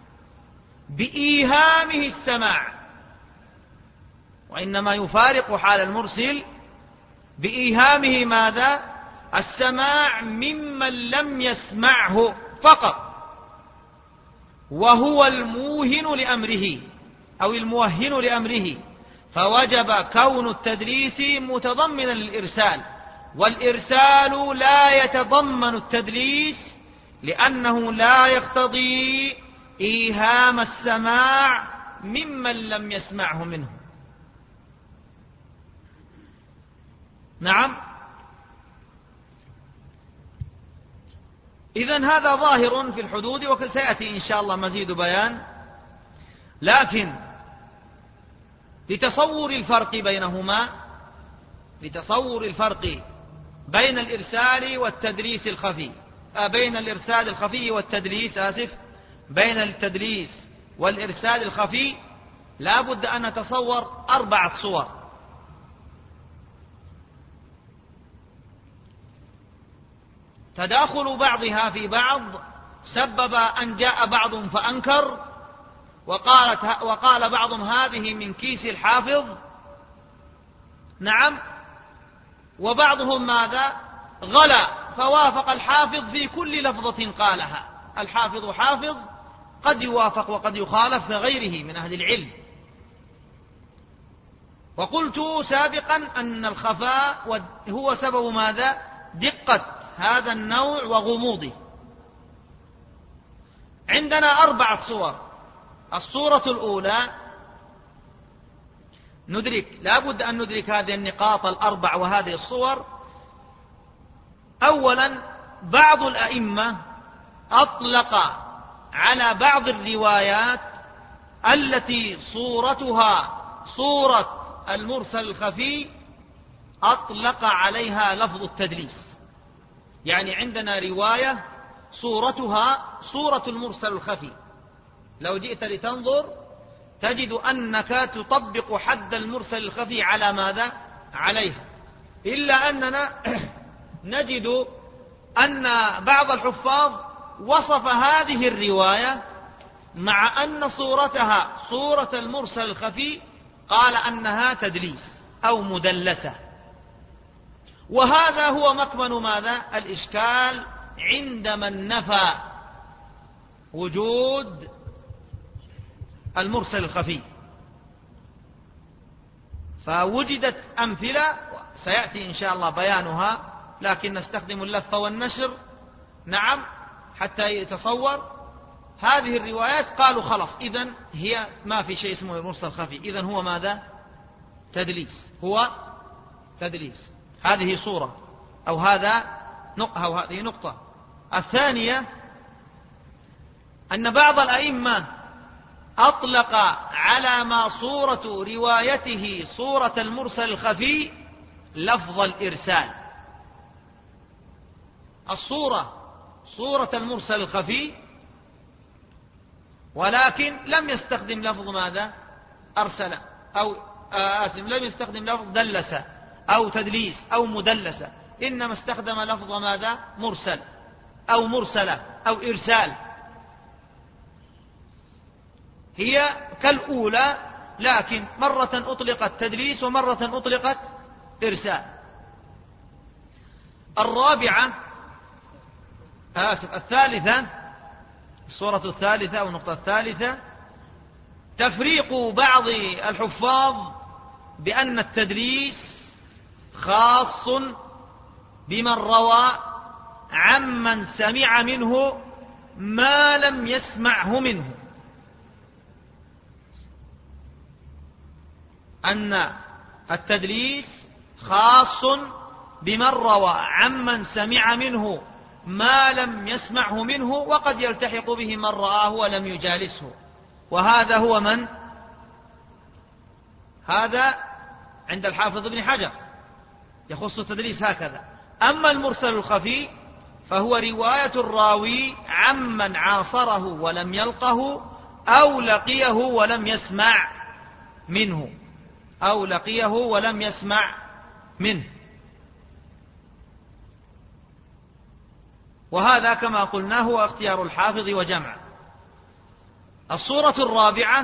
بإيهامه السماع، وإنما يفارق حال المرسل بإيهامه ماذا؟ السماع ممن لم يسمعه فقط، وهو الموهن لأمره أو الموهن لأمره، فوجب كون التدليس متضمنا للإرسال، والإرسال لا يتضمن التدليس لأنه لا يقتضي إيهام السماع ممن لم يسمعه منه. نعم. إذن هذا ظاهر في الحدود وسيأتي إن شاء الله مزيد بيان، لكن لتصور الفرق بينهما، لتصور الفرق بين الإرسال والتدليس الخفي، بين الإرسال الخفي والتدليس، بين التدليس والإرسال الخفي، لا بد أن نتصور 4 صور. تداخل بعضها في بعض سبب أن جاء بعض فأنكر وقال بعضهم هذه من كيس الحافظ. نعم. وبعضهم ماذا؟ غلا فوافق الحافظ في كل لفظة قالها. الحافظ حافظ، قد يوافق وقد يخالف غيره من أهل العلم. وقلت سابقا أن الخفاء هو سبب ماذا؟ دقة هذا النوع وغموضه. عندنا 4 صور. الصورة الأولى لا بد أن ندرك هذه النقاط 4 وهذه الصور. أولا، بعض الأئمة أطلق على بعض الروايات التي صورتها صورة المرسل الخفي، أطلق عليها لفظ التدليس. يعني عندنا رواية صورتها صورة المرسل الخفي، لو جئت لتنظر تجد أنك تطبق حد المرسل الخفي على ماذا؟ عليها. إلا أننا نجد أن بعض الحفاظ وصف هذه الرواية مع أن صورتها صورة المرسل الخفي قال أنها تدليس أو مدلسة. وهذا هو مكمن ماذا؟ الإشكال عند من نفى وجود المرسل الخفي. فوجدت أمثلة سيأتي إن شاء الله بيانها، لكن نستخدم اللف والنشر. نعم. حتى يتصور هذه الروايات قالوا خلاص إذن هي ما في شيء اسمه المرسل خفي، إذن هو ماذا؟ تدليس. هو تدليس. هذه صورة أو هذه نقطة. الثانية أن بعض الأئمة أطلق على ما صورة روايته صورة المرسل الخفي لفظ الإرسال. الصورة صورة المرسل الخفي، ولكن لم يستخدم لفظ ماذا؟ أرسل أو لم يستخدم لفظ دلس أو تدليس أو مدلسة، إنما استخدم لفظ ماذا؟ مرسل أو مرسلة أو إرسال. هي كالأولى، لكن مرة أطلقت تدليس ومرة أطلقت إرسال. الثالثة، الصورة الثالثة أو النقطة الثالثة، تفريق بعض الحفاظ بأن التدليس خاص بمن روى عمن سمع منه ما لم يسمعه منه. أن التدليس خاص بمن روى عمن سمع منه ما لم يسمعه منه، وقد يلتحق به من رآه ولم يجالسه. وهذا هو من؟ هذا عند الحافظ ابن حجر يخص التدليس هكذا. أما المرسل الخفي فهو رواية الراوي عمن عاصره ولم يلقه أو لقيه ولم يسمع منه، أو لقيه ولم يسمع منه. وهذا كما قلنا هو اختيار الحافظ وجمع. الصورة الرابعة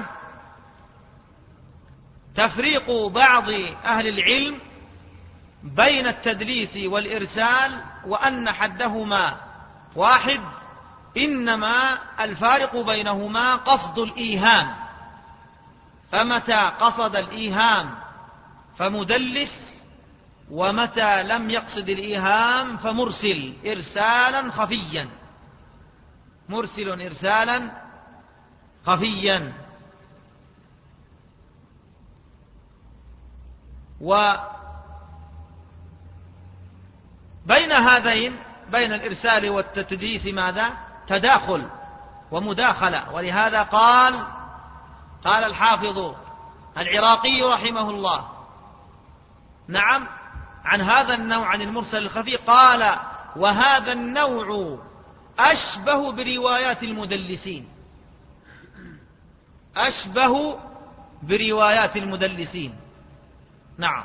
تفريق بعض أهل العلم بين التدليس والإرسال، وأن حدهما واحد، إنما الفارق بينهما قصد الإيهام. فمتى قصد الإيهام فمدلس، ومتى لم يقصد الإيهام فمرسل إرسالا خفيا، مرسل إرسالا خفيا. وبين هذين، بين الإرسال والتدليس ماذا؟ تداخل ومداخلة. ولهذا قال الحافظ العراقي رحمه الله نعم عن هذا النوع، عن المرسل الخفي، قال: وهذا النوع أشبه بروايات المدلسين، أشبه بروايات المدلسين. نعم.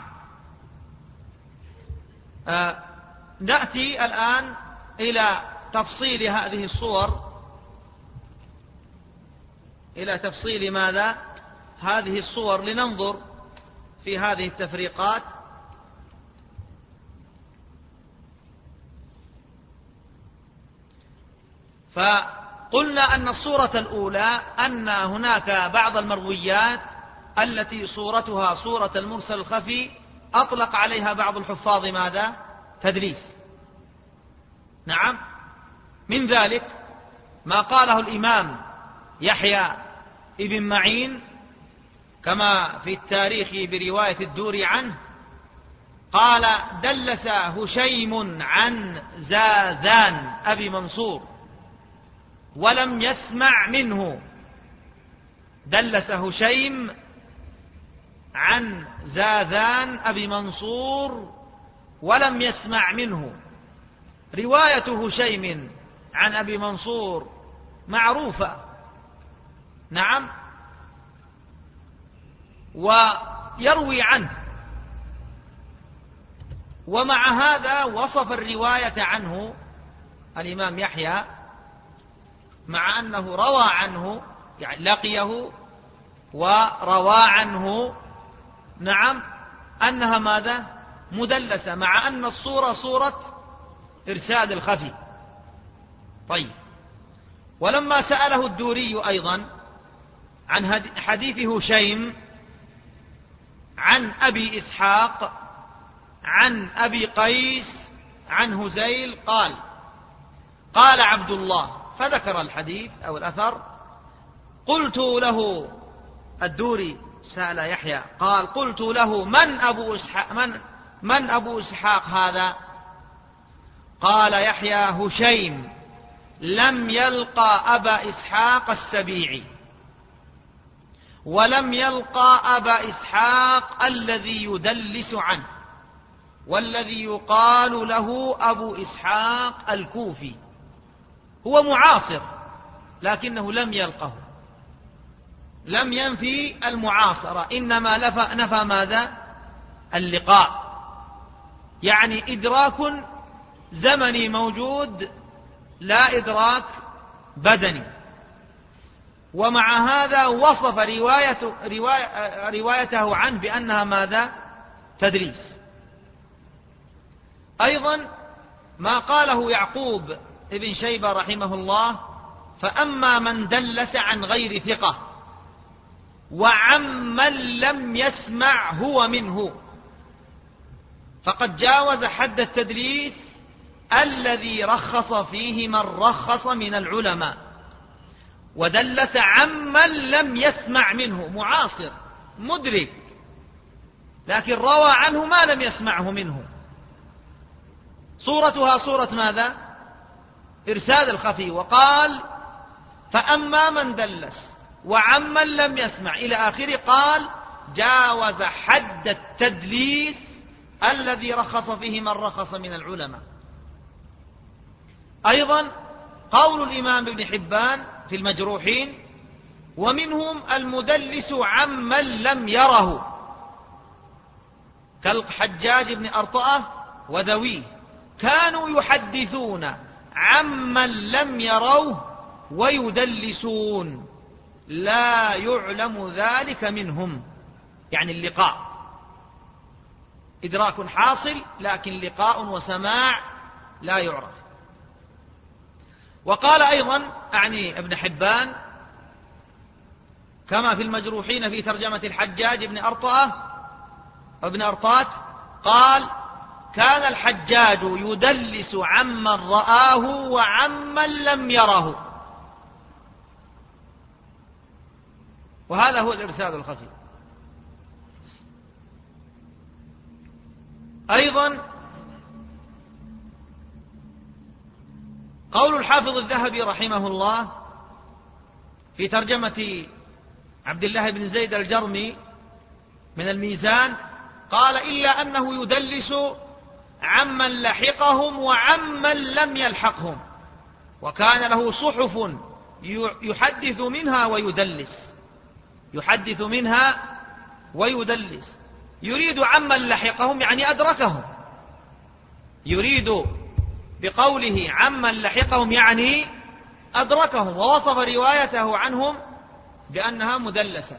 نأتي الآن إلى تفصيل هذه الصور، إلى تفصيل ماذا؟ هذه الصور، لننظر في هذه التفريقات. فقلنا أن الصورة الأولى أن هناك بعض المرويات التي صورتها صورة المرسل الخفي أطلق عليها بعض الحفاظ ماذا؟ تدليس. نعم. من ذلك ما قاله الإمام يحيى ابن معين كما في التاريخ برواية الدوري عنه، قال: دلس هشيم عن زاذان أبي منصور ولم يسمع منه. دلس هشيم عن زاذان أبي منصور ولم يسمع منه. رواية هشيم عن أبي منصور معروفة، نعم، ويروي عنه، ومع هذا وصف الرواية عنه الإمام يحيى، مع أنه روى عنه، يعني لقيه وروى عنه، نعم، أنها ماذا؟ مدلسة، مع أن الصورة صورة إرسال الخفي. طيب، ولما سأله الدوري أيضا عن حديث هشيم عن أبي إسحاق عن أبي قيس عن هزيل، قال عبد الله، فذكر الحديث أو الأثر. قلت له، الدوري سأل يحيى، قال: قلت له: من أبو إسحاق هذا؟ قال يحيى: هشيم لم يلقى أبا إسحاق السبيعي، ولم يلقى أبا إسحاق الذي يدلس عنه، والذي يقال له أبو إسحاق الكوفي، هو معاصر لكنه لم يلقه، لم ينفي المعاصرة، إنما نفى ماذا؟ اللقاء، يعني إدراك زمني موجود لا إدراك بدني. ومع هذا وصف روايته عنه بأنها ماذا؟ تدليس. أيضا ما قاله يعقوب ابن شيبة رحمه الله: فأما من دلس عن غير ثقة وعمن لم يسمع هو منه فقد جاوز حد التدليس الذي رخص فيه من رخص من العلماء، ودلس عمن لم يسمع منه، معاصر مدرك لكن روى عنه ما لم يسمعه منه، صورتها صورة ماذا؟ إرسال الخفي. وقال: فأما من دلس وعمن لم يسمع إلى آخره، قال: جاوز حد التدليس الذي رخص فيه من رخص من العلماء. أيضا قول الإمام ابن حبان في المجروحين: ومنهم المدلس عمن لم يره كالحجاج بن أرطأة وذويه، كانوا يحدثون عمن لم يروه ويدلسون، لا يعلم ذلك منهم، يعني اللقاء، إدراك حاصل لكن لقاء وسماع لا يعرف. وقال أيضا أعني ابن حبان كما في المجروحين في ترجمة الحجاج بن أرطاة، قال: كان الحجاج يدلس عمن رآه وعمن لم يره. وهذا هو الإرسال الخفي. أيضا قول الحافظ الذهبي رحمه الله في ترجمة عبد الله بن زيد الجرمي من الميزان قال: إلا أنه يدلس عمن لحقهم وعمن لم يلحقهم، وكان له صحف يحدث منها ويدلس، يحدث منها ويدلس. يريد عمن لحقهم يعني أدركهم، يريد بقوله عمن لحقهم يعني أدركهم، ووصف روايته عنهم بأنها مدلسة.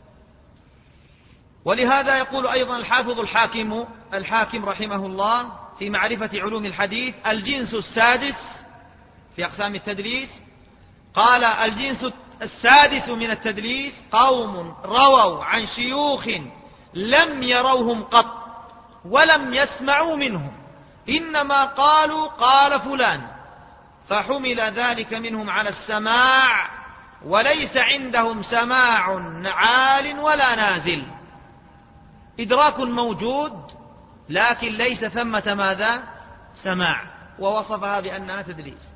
ولهذا يقول أيضا الحافظ الحاكم رحمه الله في معرفة علوم الحديث: الجنس السادس في أقسام التدليس، قال: الجنس السادس من التدليس قوم رووا عن شيوخ لم يروهم قط ولم يسمعوا منهم، إنما قالوا قال فلان، فحمل ذلك منهم على السماع، وليس عندهم سماع عال ولا نازل. إدراك موجود لكن ليس ثمة ماذا؟ سماع، ووصفها بأنها تدليس.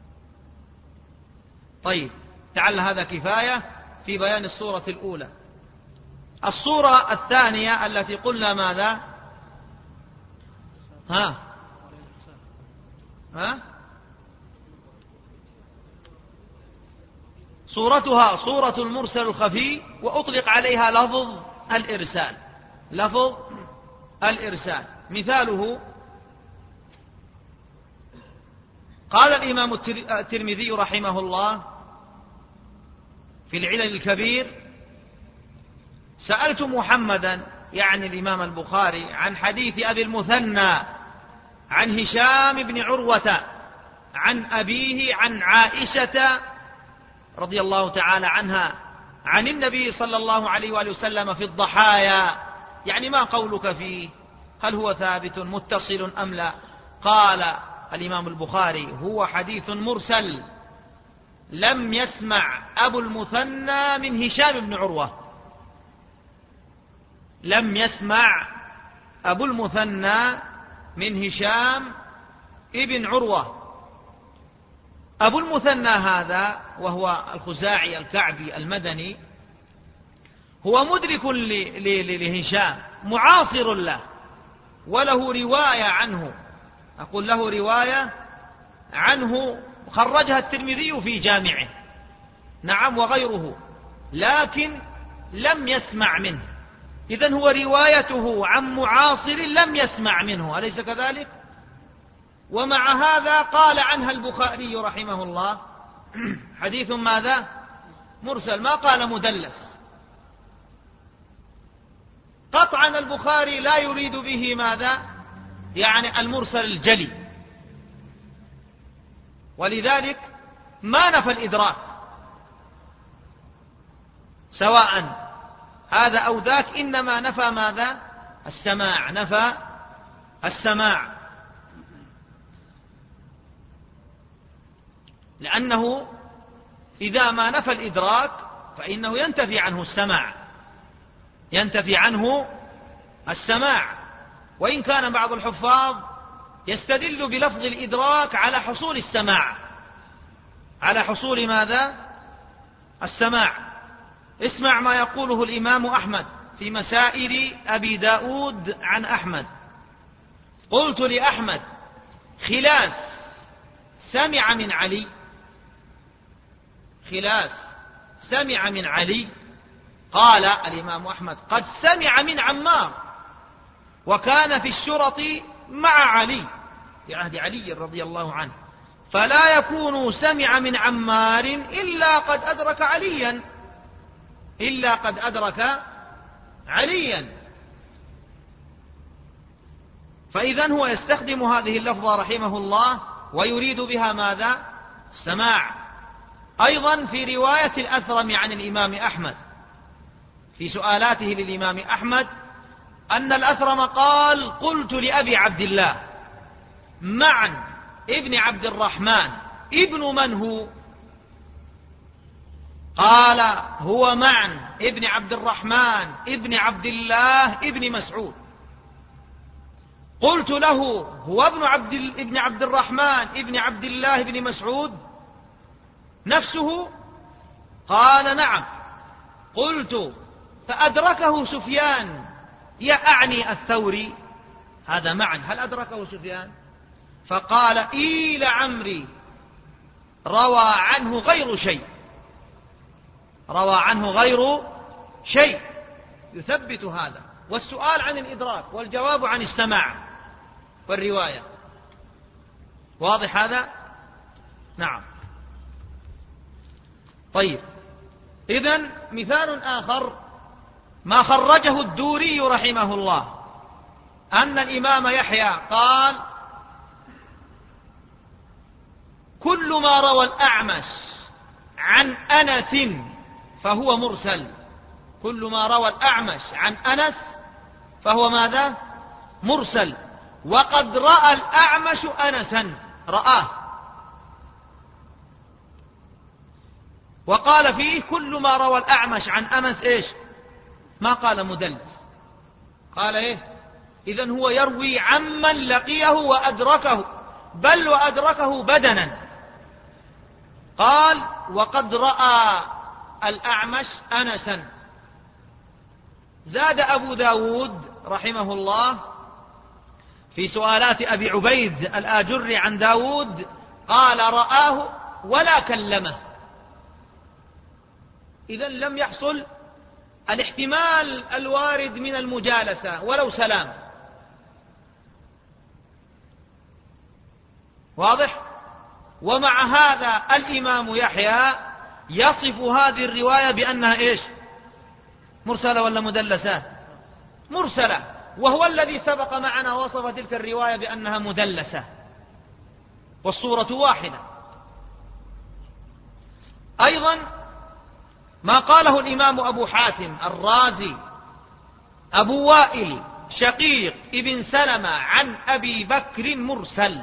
طيب، لعل هذا كفاية في بيان الصورة الأولى. الصورة الثانية التي قلنا ماذا؟ صورتها صورة المرسل الخفي، وأطلق عليها لفظ الإرسال. لفظ الإرسال مثاله: قال الإمام الترمذي رحمه الله في العلل الكبير: سألت محمدا، يعني الإمام البخاري، عن حديث أبي المثنى عن هشام بن عروة عن أبيه عن عائشة رضي الله تعالى عنها عن النبي صلى الله عليه وآله وسلم في الضحايا، يعني ما قولك فيه؟ هل هو ثابت متصل أم لا؟ قال الإمام البخاري: هو حديث مرسل، لم يسمع أبو المثنى من هشام بن عروة، لم يسمع أبو المثنى من هشام ابن عروة. أبو المثنى هذا وهو الخزاعي الكعبي المدني، هو مدرك لهشام، معاصر له، وله رواية عنه، أقول له رواية عنه خرجها الترمذي في جامعه، نعم، وغيره، لكن لم يسمع منه. إذن هو روايته عن معاصر لم يسمع منه، أليس كذلك؟ ومع هذا قال عنها البخاري رحمه الله حديث ماذا؟ مرسل، ما قال مدلس. قطعا البخاري لا يريد به ماذا؟ يعني المرسل الجلي، ولذلك ما نفى الإدراك، سواء هذا أو ذاك، إنما نفى ماذا؟ السماع، نفى السماع، لأنه إذا ما نفى الإدراك فإنه ينتفي عنه السماع، ينتفي عنه السماع. وإن كان بعض الحفاظ يستدل بلفظ الإدراك على حصول السماع، على حصول ماذا؟ السماع. اسمع ما يقوله الإمام أحمد في مسائل أبي داود عن أحمد: قلت لأحمد: خلاس سمع من علي، خلاس سمع من علي؟ قال الإمام أحمد: قد سمع من عمار، وكان في الشرط مع علي في عهد علي رضي الله عنه، فلا يكون سمع من عمار إلا قد أدرك عليا، إلا قد أدرك عليا. فإذن هو يستخدم هذه اللفظة رحمه الله ويريد بها ماذا؟ السماع. أيضا في رواية الأثرم عن الإمام أحمد في سؤالاته للإمام أحمد أن الأثرم قال: قلت لأبي عبد الله معن ابن عبد الرحمن ابن من هو؟ قال: هو معن ابن عبد الرحمن ابن عبد الله ابن مسعود. قلت له: هو ابن عبد الرحمن ابن عبد الله ابن مسعود نفسه؟ قال: نعم. قلت: فأدركه سفيان أعني الثوري؟ هذا معن، هل أدركه سفيان؟ فقال: إي لعمري روى عنه غير شيء، روى عنه غير شيء، يثبت هذا. والسؤال عن الإدراك والجواب عن السماع والرواية. واضح هذا؟ نعم. طيب، إذن مثال آخر ما خرجه الدوري رحمه الله، أن الإمام يحيى قال: كل ما روى الأعمش عن أنس فهو مرسل. كل ما روى الأعمش عن أنس فهو ماذا؟ مرسل. وقد رأى الأعمش أنسا، رآه، وقال فيه: كل ما روى الأعمش عن أنس إيش؟ ما قال مدلس، قال إيه؟ إذن هو يروي عمن لقيه وأدركه، بل وأدركه بدنا. قال: وقد رأى الأعمش أنسا. زاد أبو داود رحمه الله في سؤالات أبي عبيد الآجري عن داود، قال: رآه ولا كلمه. إذن لم يحصل الاحتمال الوارد من المجالسة ولو سلام. واضح؟ ومع هذا الإمام يحيى يصف هذه الرواية بأنها إيش؟ مرسلة ولا مدلسة؟ مرسلة. وهو الذي سبق معنا وصف تلك الرواية بأنها مدلسة، والصورة واحدة. أيضا ما قاله الإمام أبو حاتم الرازي: أبو وائل شقيق ابن سلمة عن أبي بكر مرسل،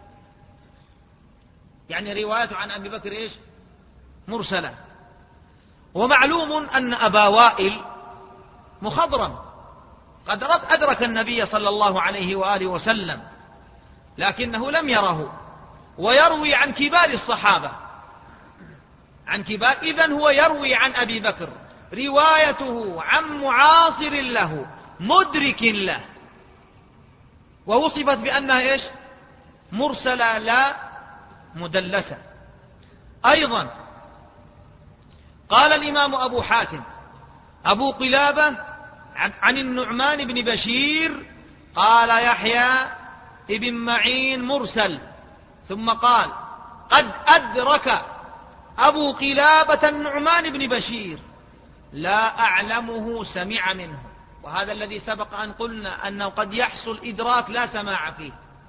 يعني روايته عن أبي بكر إيش؟ مرسلة. ومعلوم أن أبا وائل مخضرم، قد أدرك النبي صلى الله عليه وآله وسلم، لكنه لم يره، ويروي عن كبار الصحابة، عن كبار. إذن هو يروي عن أبي بكر، روايته عن معاصر له مدرك له، ووصفت بأنها إيش؟ مرسلة لا مدلسة. أيضا قال الإمام أبو حاتم: أبو قلابة عن النعمان بن بشير قال يحيى ابن معين مرسل، ثم قال: قد أدرك أبو قلابة النعمان بن بشير، لا أعلمه سمع منه. وهذا الذي سبق أن قلنا أنه قد يحصل إدراك لا سماع فيه.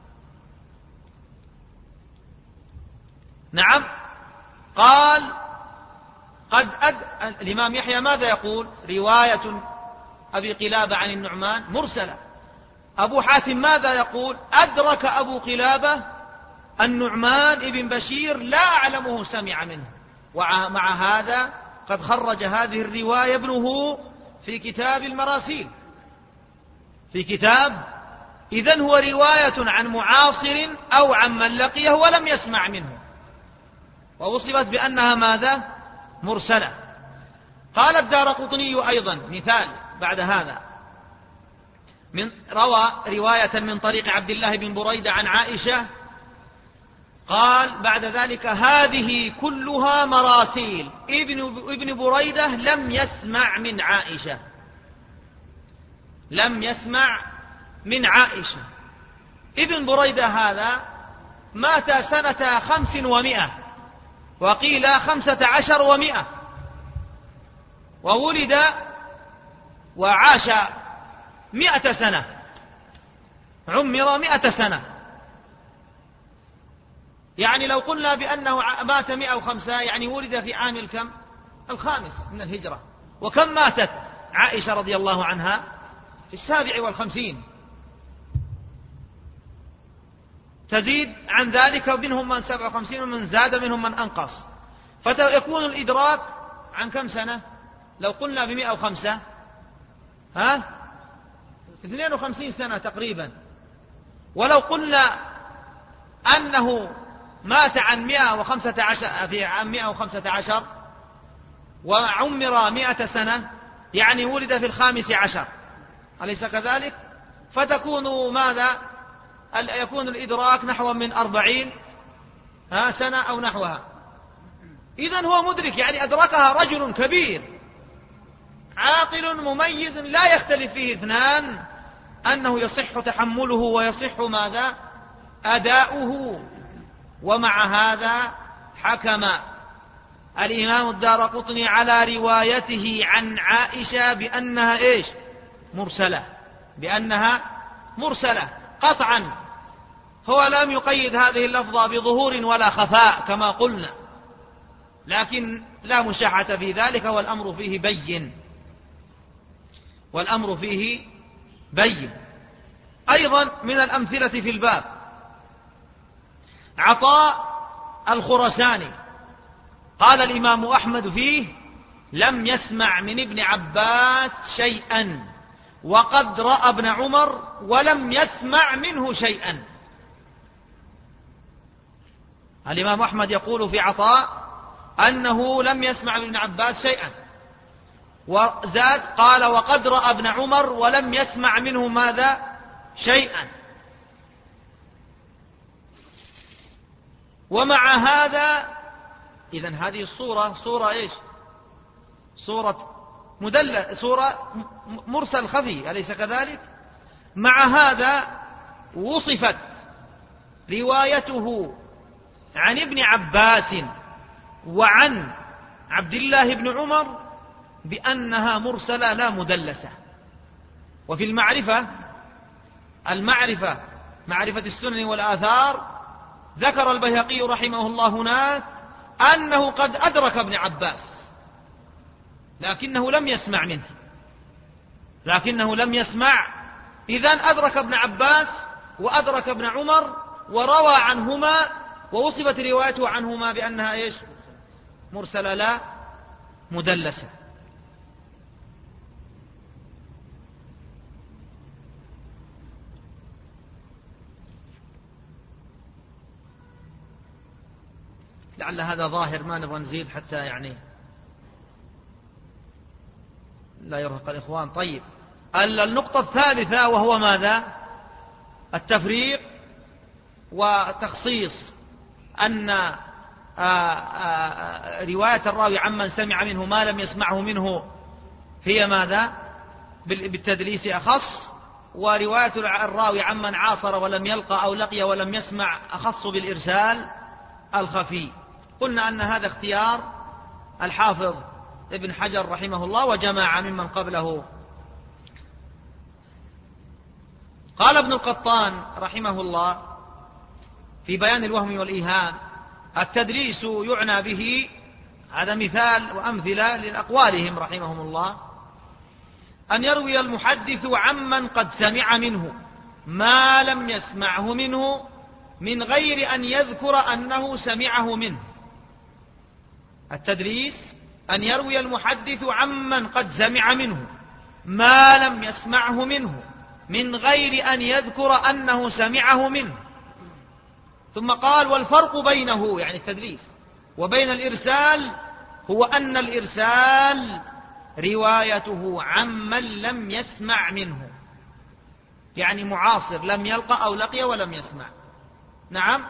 نعم. قال: الإمام يحيى ماذا يقول؟ رواية أبي قلابة عن النعمان مرسلة. أبو حاتم ماذا يقول؟ أدرك أبو قلابة النعمان ابن بشير، لا أعلمه سمع منه. ومع هذا قد خرج هذه الرواية ابنه في كتاب المراسيل، في كتاب. إذن هو رواية عن معاصر أو عن من لقيه ولم يسمع منه، ووصفت بأنها ماذا؟ مرسلة. قال الدارقطني أيضا مثال بعد هذا، روى رواية من طريق عبد الله بن بريدة عن عائشة، قال بعد ذلك: هذه كلها مراسيل. ابن بريدة لم يسمع من عائشة، لم يسمع من عائشة. ابن بريدة هذا مات سنة 500، وقيل 15 و100، وولد وعاش 100 سنة، عمر 100 سنة. يعني لو قلنا بأنه مات 105، يعني ولد في عام الكم؟ 5 من الهجرة. وكم ماتت عائشة رضي الله عنها؟ في 57 تزيد عن ذلك، ومنهم من 57 ومن زاد منهم من أنقص، فيكون الإدراك عن كم سنة؟ لو قلنا ب105 52 سنة تقريبا. ولو قلنا أنه مات عن 115 في عام 115 وعمر 100 سنة، يعني ولد في 15، أليس كذلك؟ فتكون ماذا؟ يكون الإدراك نحو من 40 سنة أو نحوها. إذن هو مدرك، يعني أدركها رجل كبير عاقل مميز لا يختلف فيه اثنان أنه يصح تحمله ويصح ماذا؟ أداؤه. ومع هذا حكم الإمام الدارقطني على روايته عن عائشة بأنها إيش؟ مرسلة، بأنها مرسلة قطعا. هو لم يقيد هذه اللفظة بظهور ولا خفاء كما قلنا، لكن لا مشاحة في ذلك، والأمر فيه بين، والأمر فيه بين. أيضا من الأمثلة في الباب عطاء الخرساني، قال الإمام أحمد فيه: لم يسمع من ابن عباس شيئا، وقد رأى ابن عمر ولم يسمع منه شيئا. الإمام أحمد يقول في عطاء أنه لم يسمع من ابن عباس شيئا، وزاد قال: وقد رأى ابن عمر ولم يسمع منه ماذا؟ شيئا. ومع هذا إذن هذه الصورة صورة إيش؟ صورة صورة مرسل خفي، أليس كذلك؟ مع هذا وصفت روايته عن ابن عباس وعن عبد الله بن عمر بأنها مرسلة لا مدلسة. وفي المعرفة معرفة السنن والآثار ذكر البيهقي رحمه الله هناك أنه قد أدرك ابن عباس لكنه لم يسمع. إذن أدرك ابن عباس وأدرك ابن عمر وروى عنهما، ووصفت روايته عنهما بأنها إيش؟ مرسلة لا مدلسة. لعل هذا ظاهر، ما نبغى نزيد حتى يعني لا يرهق الإخوان. طيب، النقطة الثالثة وهو ماذا؟ التفريق وتخصيص أن رواية الراوي عمن سمع منه ما لم يسمعه منه هي ماذا؟ بالتدليس أخص، ورواية الراوي عمن عاصر ولم يلقى أو لقي ولم يسمع أخص بالإرسال الخفي. قلنا أن هذا اختيار الحافظ ابن حجر رحمه الله وجماعة ممن قبله. قال ابن القطان رحمه الله في بيان الوهم والإيهام: التدليس يعنى به، هذا مثال وأمثلة لأقوالهم رحمهم الله، أن يروي المحدث عمن قد سمع منه ما لم يسمعه منه من غير أن يذكر أنه سمعه منه. التدليس أن يروي المحدث عمن قد سمع منه ما لم يسمعه منه من غير أن يذكر أنه سمعه منه. ثم قال: والفرق بينه، يعني التدليس، وبين الإرسال هو أن الإرسال روايته عمن لم يسمع منه، يعني معاصر لم يلقى أو لقي ولم يسمع. نعم،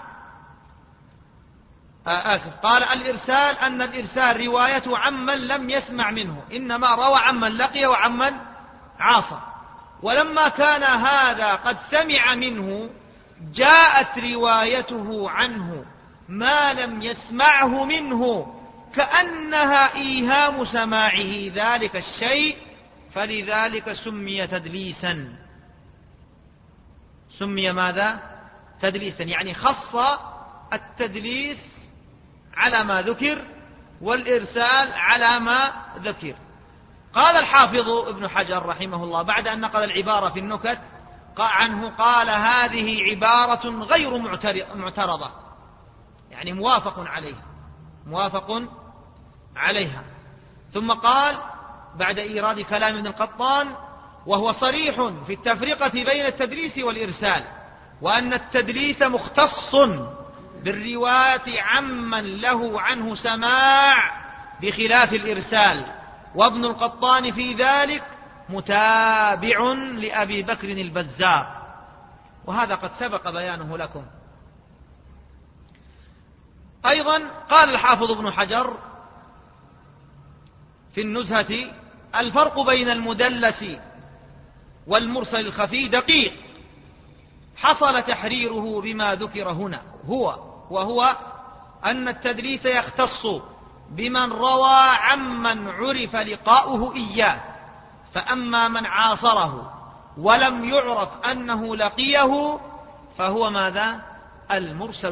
قال الإرسال أن الإرسال روايته عمن لم يسمع منه، إنما روى عمن لقي وعمن عاصر. ولما كان هذا قد سمع منه جاءت روايته عنه ما لم يسمعه منه كأنها إيهام سماعه ذلك الشيء، فلذلك سمي تدليسا. سمي ماذا؟ تدليسا، يعني خص التدليس على ما ذكر والإرسال على ما ذكر. قال الحافظ ابن حجر رحمه الله بعد أن نقل العبارة في النكت عنه قال: هذه عبارة غير معترضة، يعني موافق عليها. ثم قال بعد إيراد كلام ابن القطان: وهو صريح في التفرقة بين التدليس والإرسال، وأن التدليس مختص بالرواية عمن له عنه سماع بخلاف الإرسال، وابن القطان في ذلك متابع لأبي بكر البزار، وهذا قد سبق بيانه لكم. أيضا قال الحافظ ابن حجر في النزهة: الفرق بين المدلس والمرسل الخفي دقيق، حصل تحريره بما ذكر هنا، وهو أن التدليس يختص بمن روى عمن عرف لقاؤه إياه، فأما من عاصره ولم يعرف أنه لقيه فهو ماذا؟ المرسل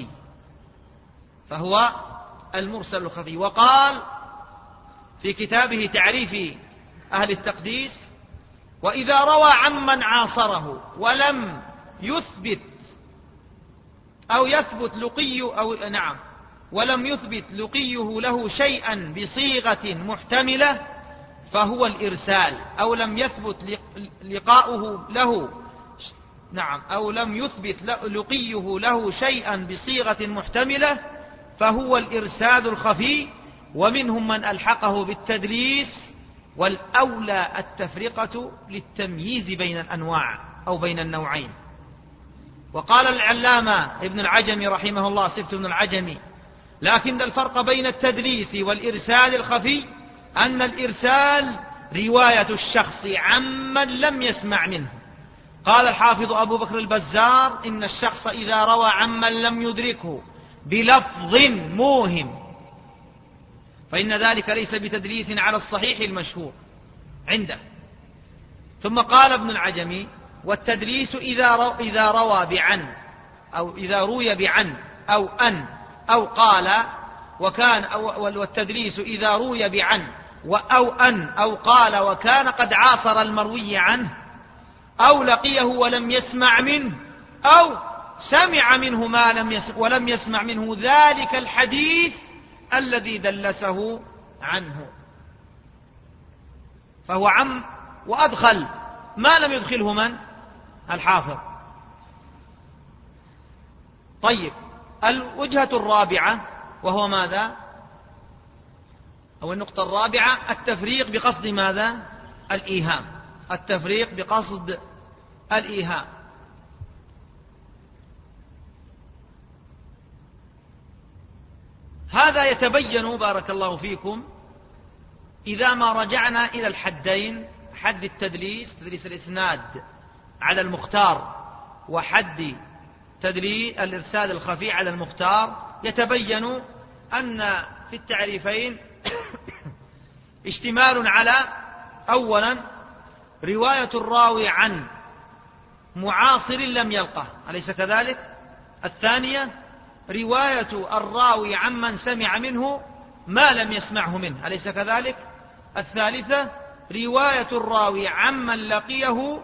الخفي. وقال في كتابه تعريف أهل التقديس: وإذا روى عمن عاصره ولم يثبت لقيه له شيئا بصيغة محتملة فهو الإرسال، أو لم يثبت لقيه له شيئا بصيغة محتملة فهو الإرسال الخفي. ومنهم من ألحقه بالتدليس، والأولى التفرقة للتمييز بين الأنواع أو بين النوعين. وقال العلامة ابن العجمي رحمه الله، صفة ابن العجمي: لكن الفرق بين التدليس والإرسال الخفي أن الإرسال رواية الشخص عمن لم يسمع منه. قال الحافظ أبو بكر البزار: إن الشخص إذا روى عمن لم يدركه بلفظ موهم فإن ذلك ليس بتدليس على الصحيح المشهور عنده. ثم قال ابن العجمي: والتدليس إذا روى بعن، أو إذا روي بعن أو أن أو قال والتدليس إذا روي بعن أو أن أو قال وكان قد عاصر المروي عنه، أو لقيه ولم يسمع منه، أو سمع منه ولم يسمع منه ذلك الحديث الذي دلسه عنه، فهو عم وأدخل ما لم يدخله من؟ الحافظ. طيب، الوجهة الرابعة وهو ماذا؟ أو النقطة الرابعة: التفريق بقصد ماذا؟ الإيهام. التفريق بقصد الإيهام. هذا يتبين بارك الله فيكم إذا ما رجعنا إلى الحدين: حد التدليس، تدليس الإسناد على المختار، وحد تدليس الإرسال الخفي على المختار. يتبين أن في التعريفين اشتمال على: أولا رواية الراوي عن معاصر لم يلقه، أليس كذلك؟ الثانية رواية الراوي عمن سمع منه ما لم يسمعه منه، أليس كذلك؟ الثالثة رواية الراوي عمن لقيه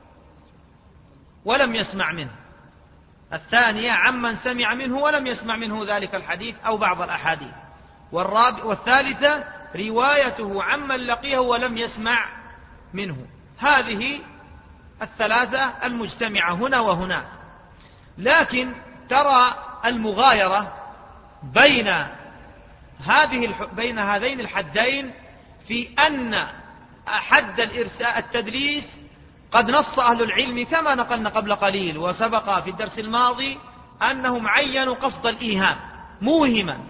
ولم يسمع منه. الثانية عمن سمع منه ولم يسمع منه ذلك الحديث أو بعض الأحاديث. والثالثة روايته عمن لقيه ولم يسمع منه. هذه الثلاثة المجتمعة هنا وهناك. لكن ترى المغايرة بين هذين الحدين في أن حد التدليس قد نص أهل العلم كما نقلنا قبل قليل وسبق في الدرس الماضي أنهم عينوا قصد الإيهام موهما،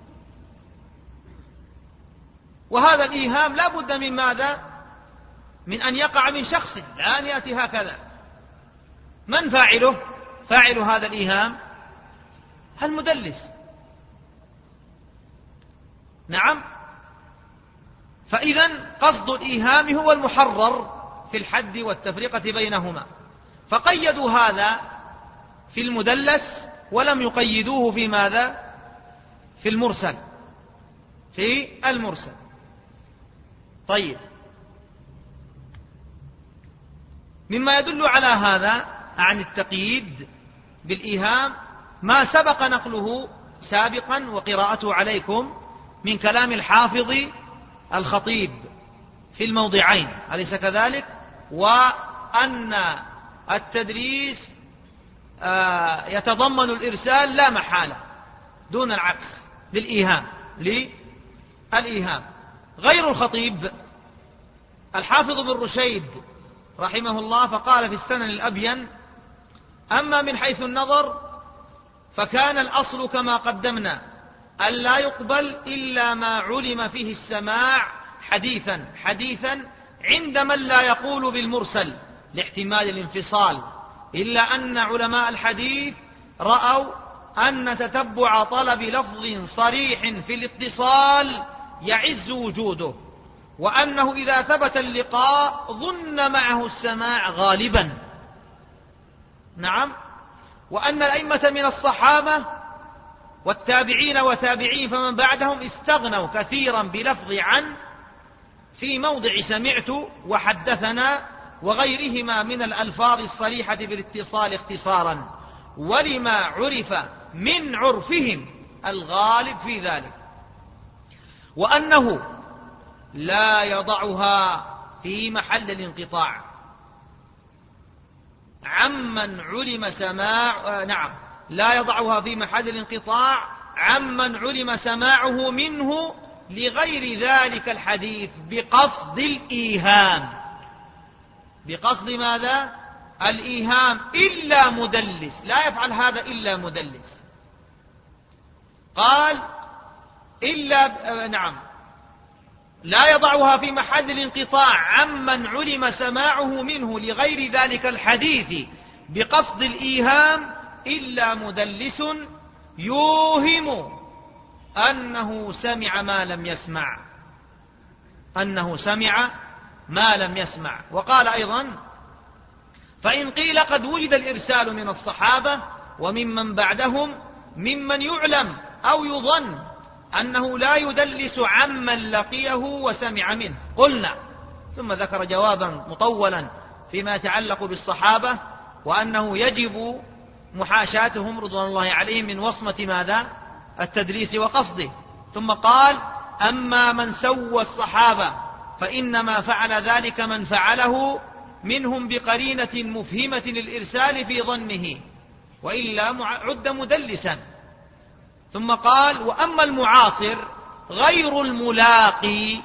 وهذا الإيهام لا بد من ماذا؟ من أن يقع من شخص، لا أن يأتي هكذا. من فاعله؟ فاعل هذا الإيهام المدلس. نعم. فإذا قصد الإيهام هو المحرر في الحد والتفرقة بينهما، فقيدوا هذا في المدلس ولم يقيدوه في ماذا؟ في المرسل. طيب، مما يدل على هذا عن التقييد بالإيهام ما سبق نقله سابقا وقراءته عليكم من كلام الحافظ الخطيب في الموضعين، أليس كذلك؟ وأن التدليس يتضمن الإرسال لا محالة دون العكس للإيهام. غير الخطيب الحافظ بن رشيد رحمه الله فقال في السنن الأبين: أما من حيث النظر فكان الأصل كما قدمنا ألا يقبل إلا ما علم فيه السماع حديثا عند من لا يقول بالمرسل لاحتمال الانفصال، إلا أن علماء الحديث رأوا أن تتبع طلب لفظ صريح في الاتصال يعز وجوده، وأنه إذا ثبت اللقاء ظن معه السماع غالبا. نعم. وأن الأئمة من الصحابة والتابعين وتابعين فمن بعدهم استغنوا كثيرا بلفظ عن في موضع سمعت وحدثنا وغيرهما من الألفاظ الصريحة بالاتصال اختصارا، ولما عرف من عرفهم الغالب في ذلك، وأنه لا يضعها في محل الانقطاع عمن علم لا يضعها في محل الانقطاع عمن علم سماعه منه لغير ذلك الحديث بقصد الإيهام. بقصد ماذا؟ الإيهام، إلا مدلس، لا يفعل هذا إلا مدلس. قال لا يضعها في محل الانقطاع عمن علم سماعه منه لغير ذلك الحديث بقصد الإيهام إلا مدلس يوهم أنه سمع ما لم يسمع. وقال أيضا: فإن قيل قد وجد الإرسال من الصحابة وممن بعدهم ممن يعلم أو يظن أنه لا يدلس عمن لقيه وسمع منه، قلنا. ثم ذكر جوابا مطولا فيما يتعلق بالصحابة، وأنه يجب محاشاتهم رضوان الله عليهم من وصمة ماذا؟ التدليس وقصده. ثم قال: أما من سوى الصحابة فإنما فعل ذلك من فعله منهم بقرينة مفهمة للإرسال في ظنه، وإلا عد مدلسا. ثم قال: وأما المعاصر غير الملاقي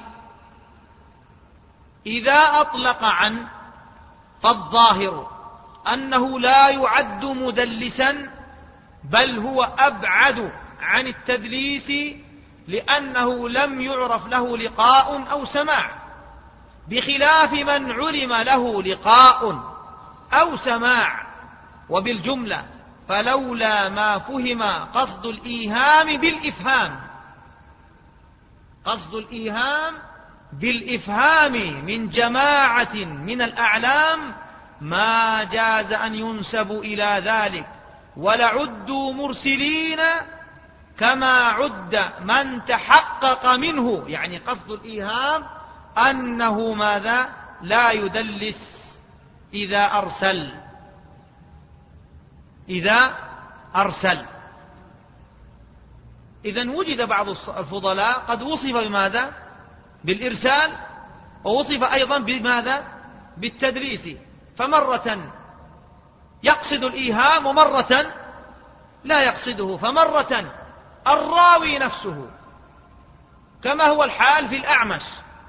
إذا أطلق عن فالظاهر أنه لا يعد مدلسا، بل هو أبعد عن التدليس، لأنه لم يعرف له لقاء أو سماع، بخلاف من علم له لقاء أو سماع. وبالجملة فلولا ما فهم قصد الإيهام بالإفهام من جماعة من الأعلام ما جاز أن ينسبوا إلى ذلك، ولعدوا مرسلين كما عد من تحقق منه، يعني قصد الإيهام أنه ماذا؟ لا يدلس إذا أرسل. إذن وجد بعض الفضلاء قد وصف بماذا؟ بالإرسال، ووصف أيضا بماذا؟ بالتدليس، فمرة يقصد الإيهام ومرة لا يقصده، فمرة الراوي نفسه كما هو الحال في الأعمش.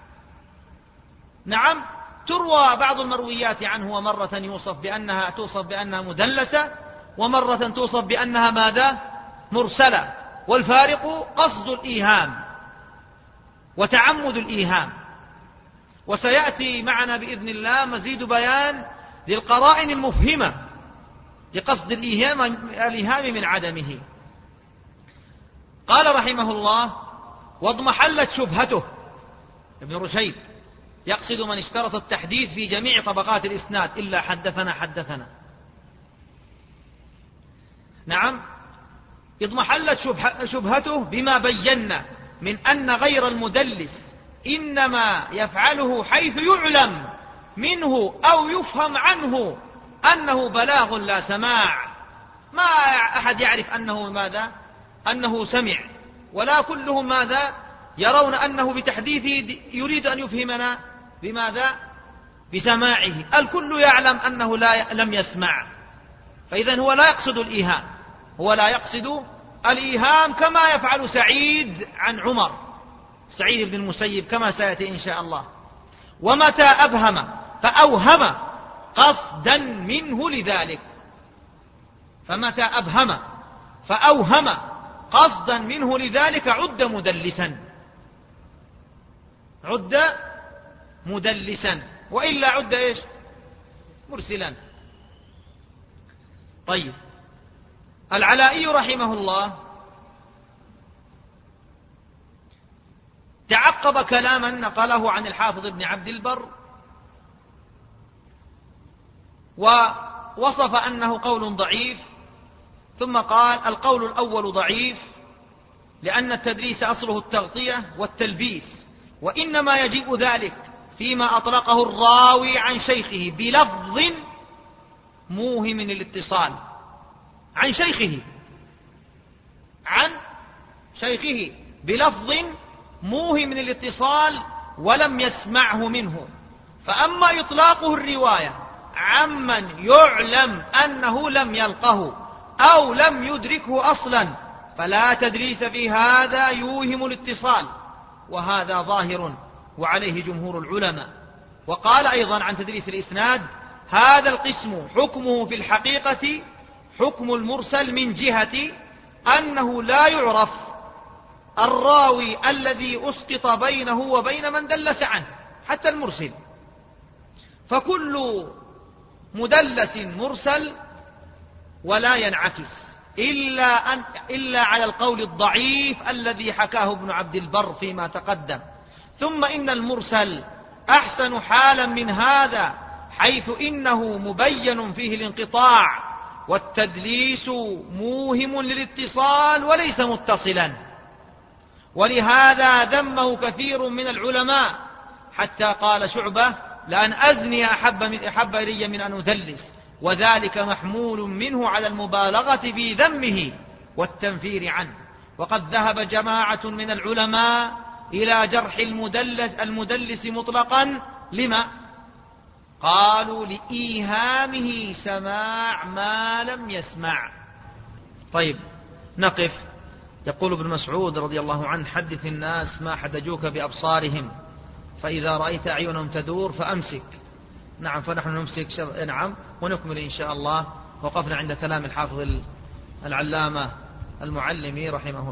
نعم، تروى بعض المرويات عنه ومرة توصف بأنها مدلسة، ومرة توصف بأنها ماذا؟ مرسلة، والفارق قصد الإيهام وتعمد الإيهام. وسيأتي معنا بإذن الله مزيد بيان للقرائن المفهمة لقصد الإيهام من عدمه. قال رحمه الله: واضمحلت شبهته. ابن رشيد يقصد من اشترط التحديث في جميع طبقات الإسناد إلا حدثنا. نعم، اضمحلت شبهته بما بينا من أن غير المدلس إنما يفعله حيث يعلم منه أو يفهم عنه أنه بلاغ لا سماع. ما أحد يعرف أنه ماذا؟ أنه سمع، ولا كلهم ماذا؟ يرون أنه بتحديثه يريد أن يفهمنا بماذا؟ بسماعه. الكل يعلم أنه لم يسمع. فإذا هو لا يقصد الإيهام، هو لا يقصد الإيهام كما يفعل سعيد عن عمر، سعيد بن المسيب كما سيأتي إن شاء الله. ومتى أبهم فأوهم قصدا منه لذلك، فمتى أبهم فأوهم قصدا منه لذلك عد مدلسا، عد مدلسا، وإلا عد إيش؟ مرسلا. طيب، العلائي رحمه الله تعقب كلاما نقله عن الحافظ ابن عبد البر، ووصف أنه قول ضعيف، ثم قال: القول الأول ضعيف لأن التدليس أصله التغطية والتلبيس، وإنما يجيء ذلك فيما أطلقه الراوي عن شيخه بلفظ موهم الاتصال، عن شيخه بلفظ موهم الاتصال ولم يسمعه منه. فأما إطلاقه الرواية عمن يعلم أنه لم يلقه أو لم يدركه أصلا فلا تدليس في هذا يوهم الاتصال، وهذا ظاهر وعليه جمهور العلماء. وقال أيضا عن تدليس الإسناد: هذا القسم حكمه في الحقيقة حكم المرسل من جهة أنه لا يعرف الراوي الذي أسقط بينه وبين من دلس عنه، حتى المرسل، فكل مدلس مرسل، ولا ينعكس إلا على القول الضعيف الذي حكاه ابن عبد البر فيما تقدم. ثم إن المرسل أحسن حالا من هذا، حيث إنه مبين فيه الانقطاع، والتدليس موهم للاتصال وليس متصلا. ولهذا ذمه كثير من العلماء، حتى قال شعبة: لأن أزني أحب إلي من أن أدلس، وذلك محمول منه على المبالغة في ذمه والتنفير عنه. وقد ذهب جماعة من العلماء إلى جرح المدلس مطلقا. لما؟ قالوا: لإيهامه سماع ما لم يسمع. طيب، نقف. يقول ابن مسعود رضي الله عنه: حدث الناس ما حدجوك بأبصارهم، فإذا رأيت أعينهم تدور فأمسك. نعم، فنحن نمسك. نعم، ونكمل إن شاء الله. وقفنا عند كلام الحافظ العلامة المعلمي رحمه الله.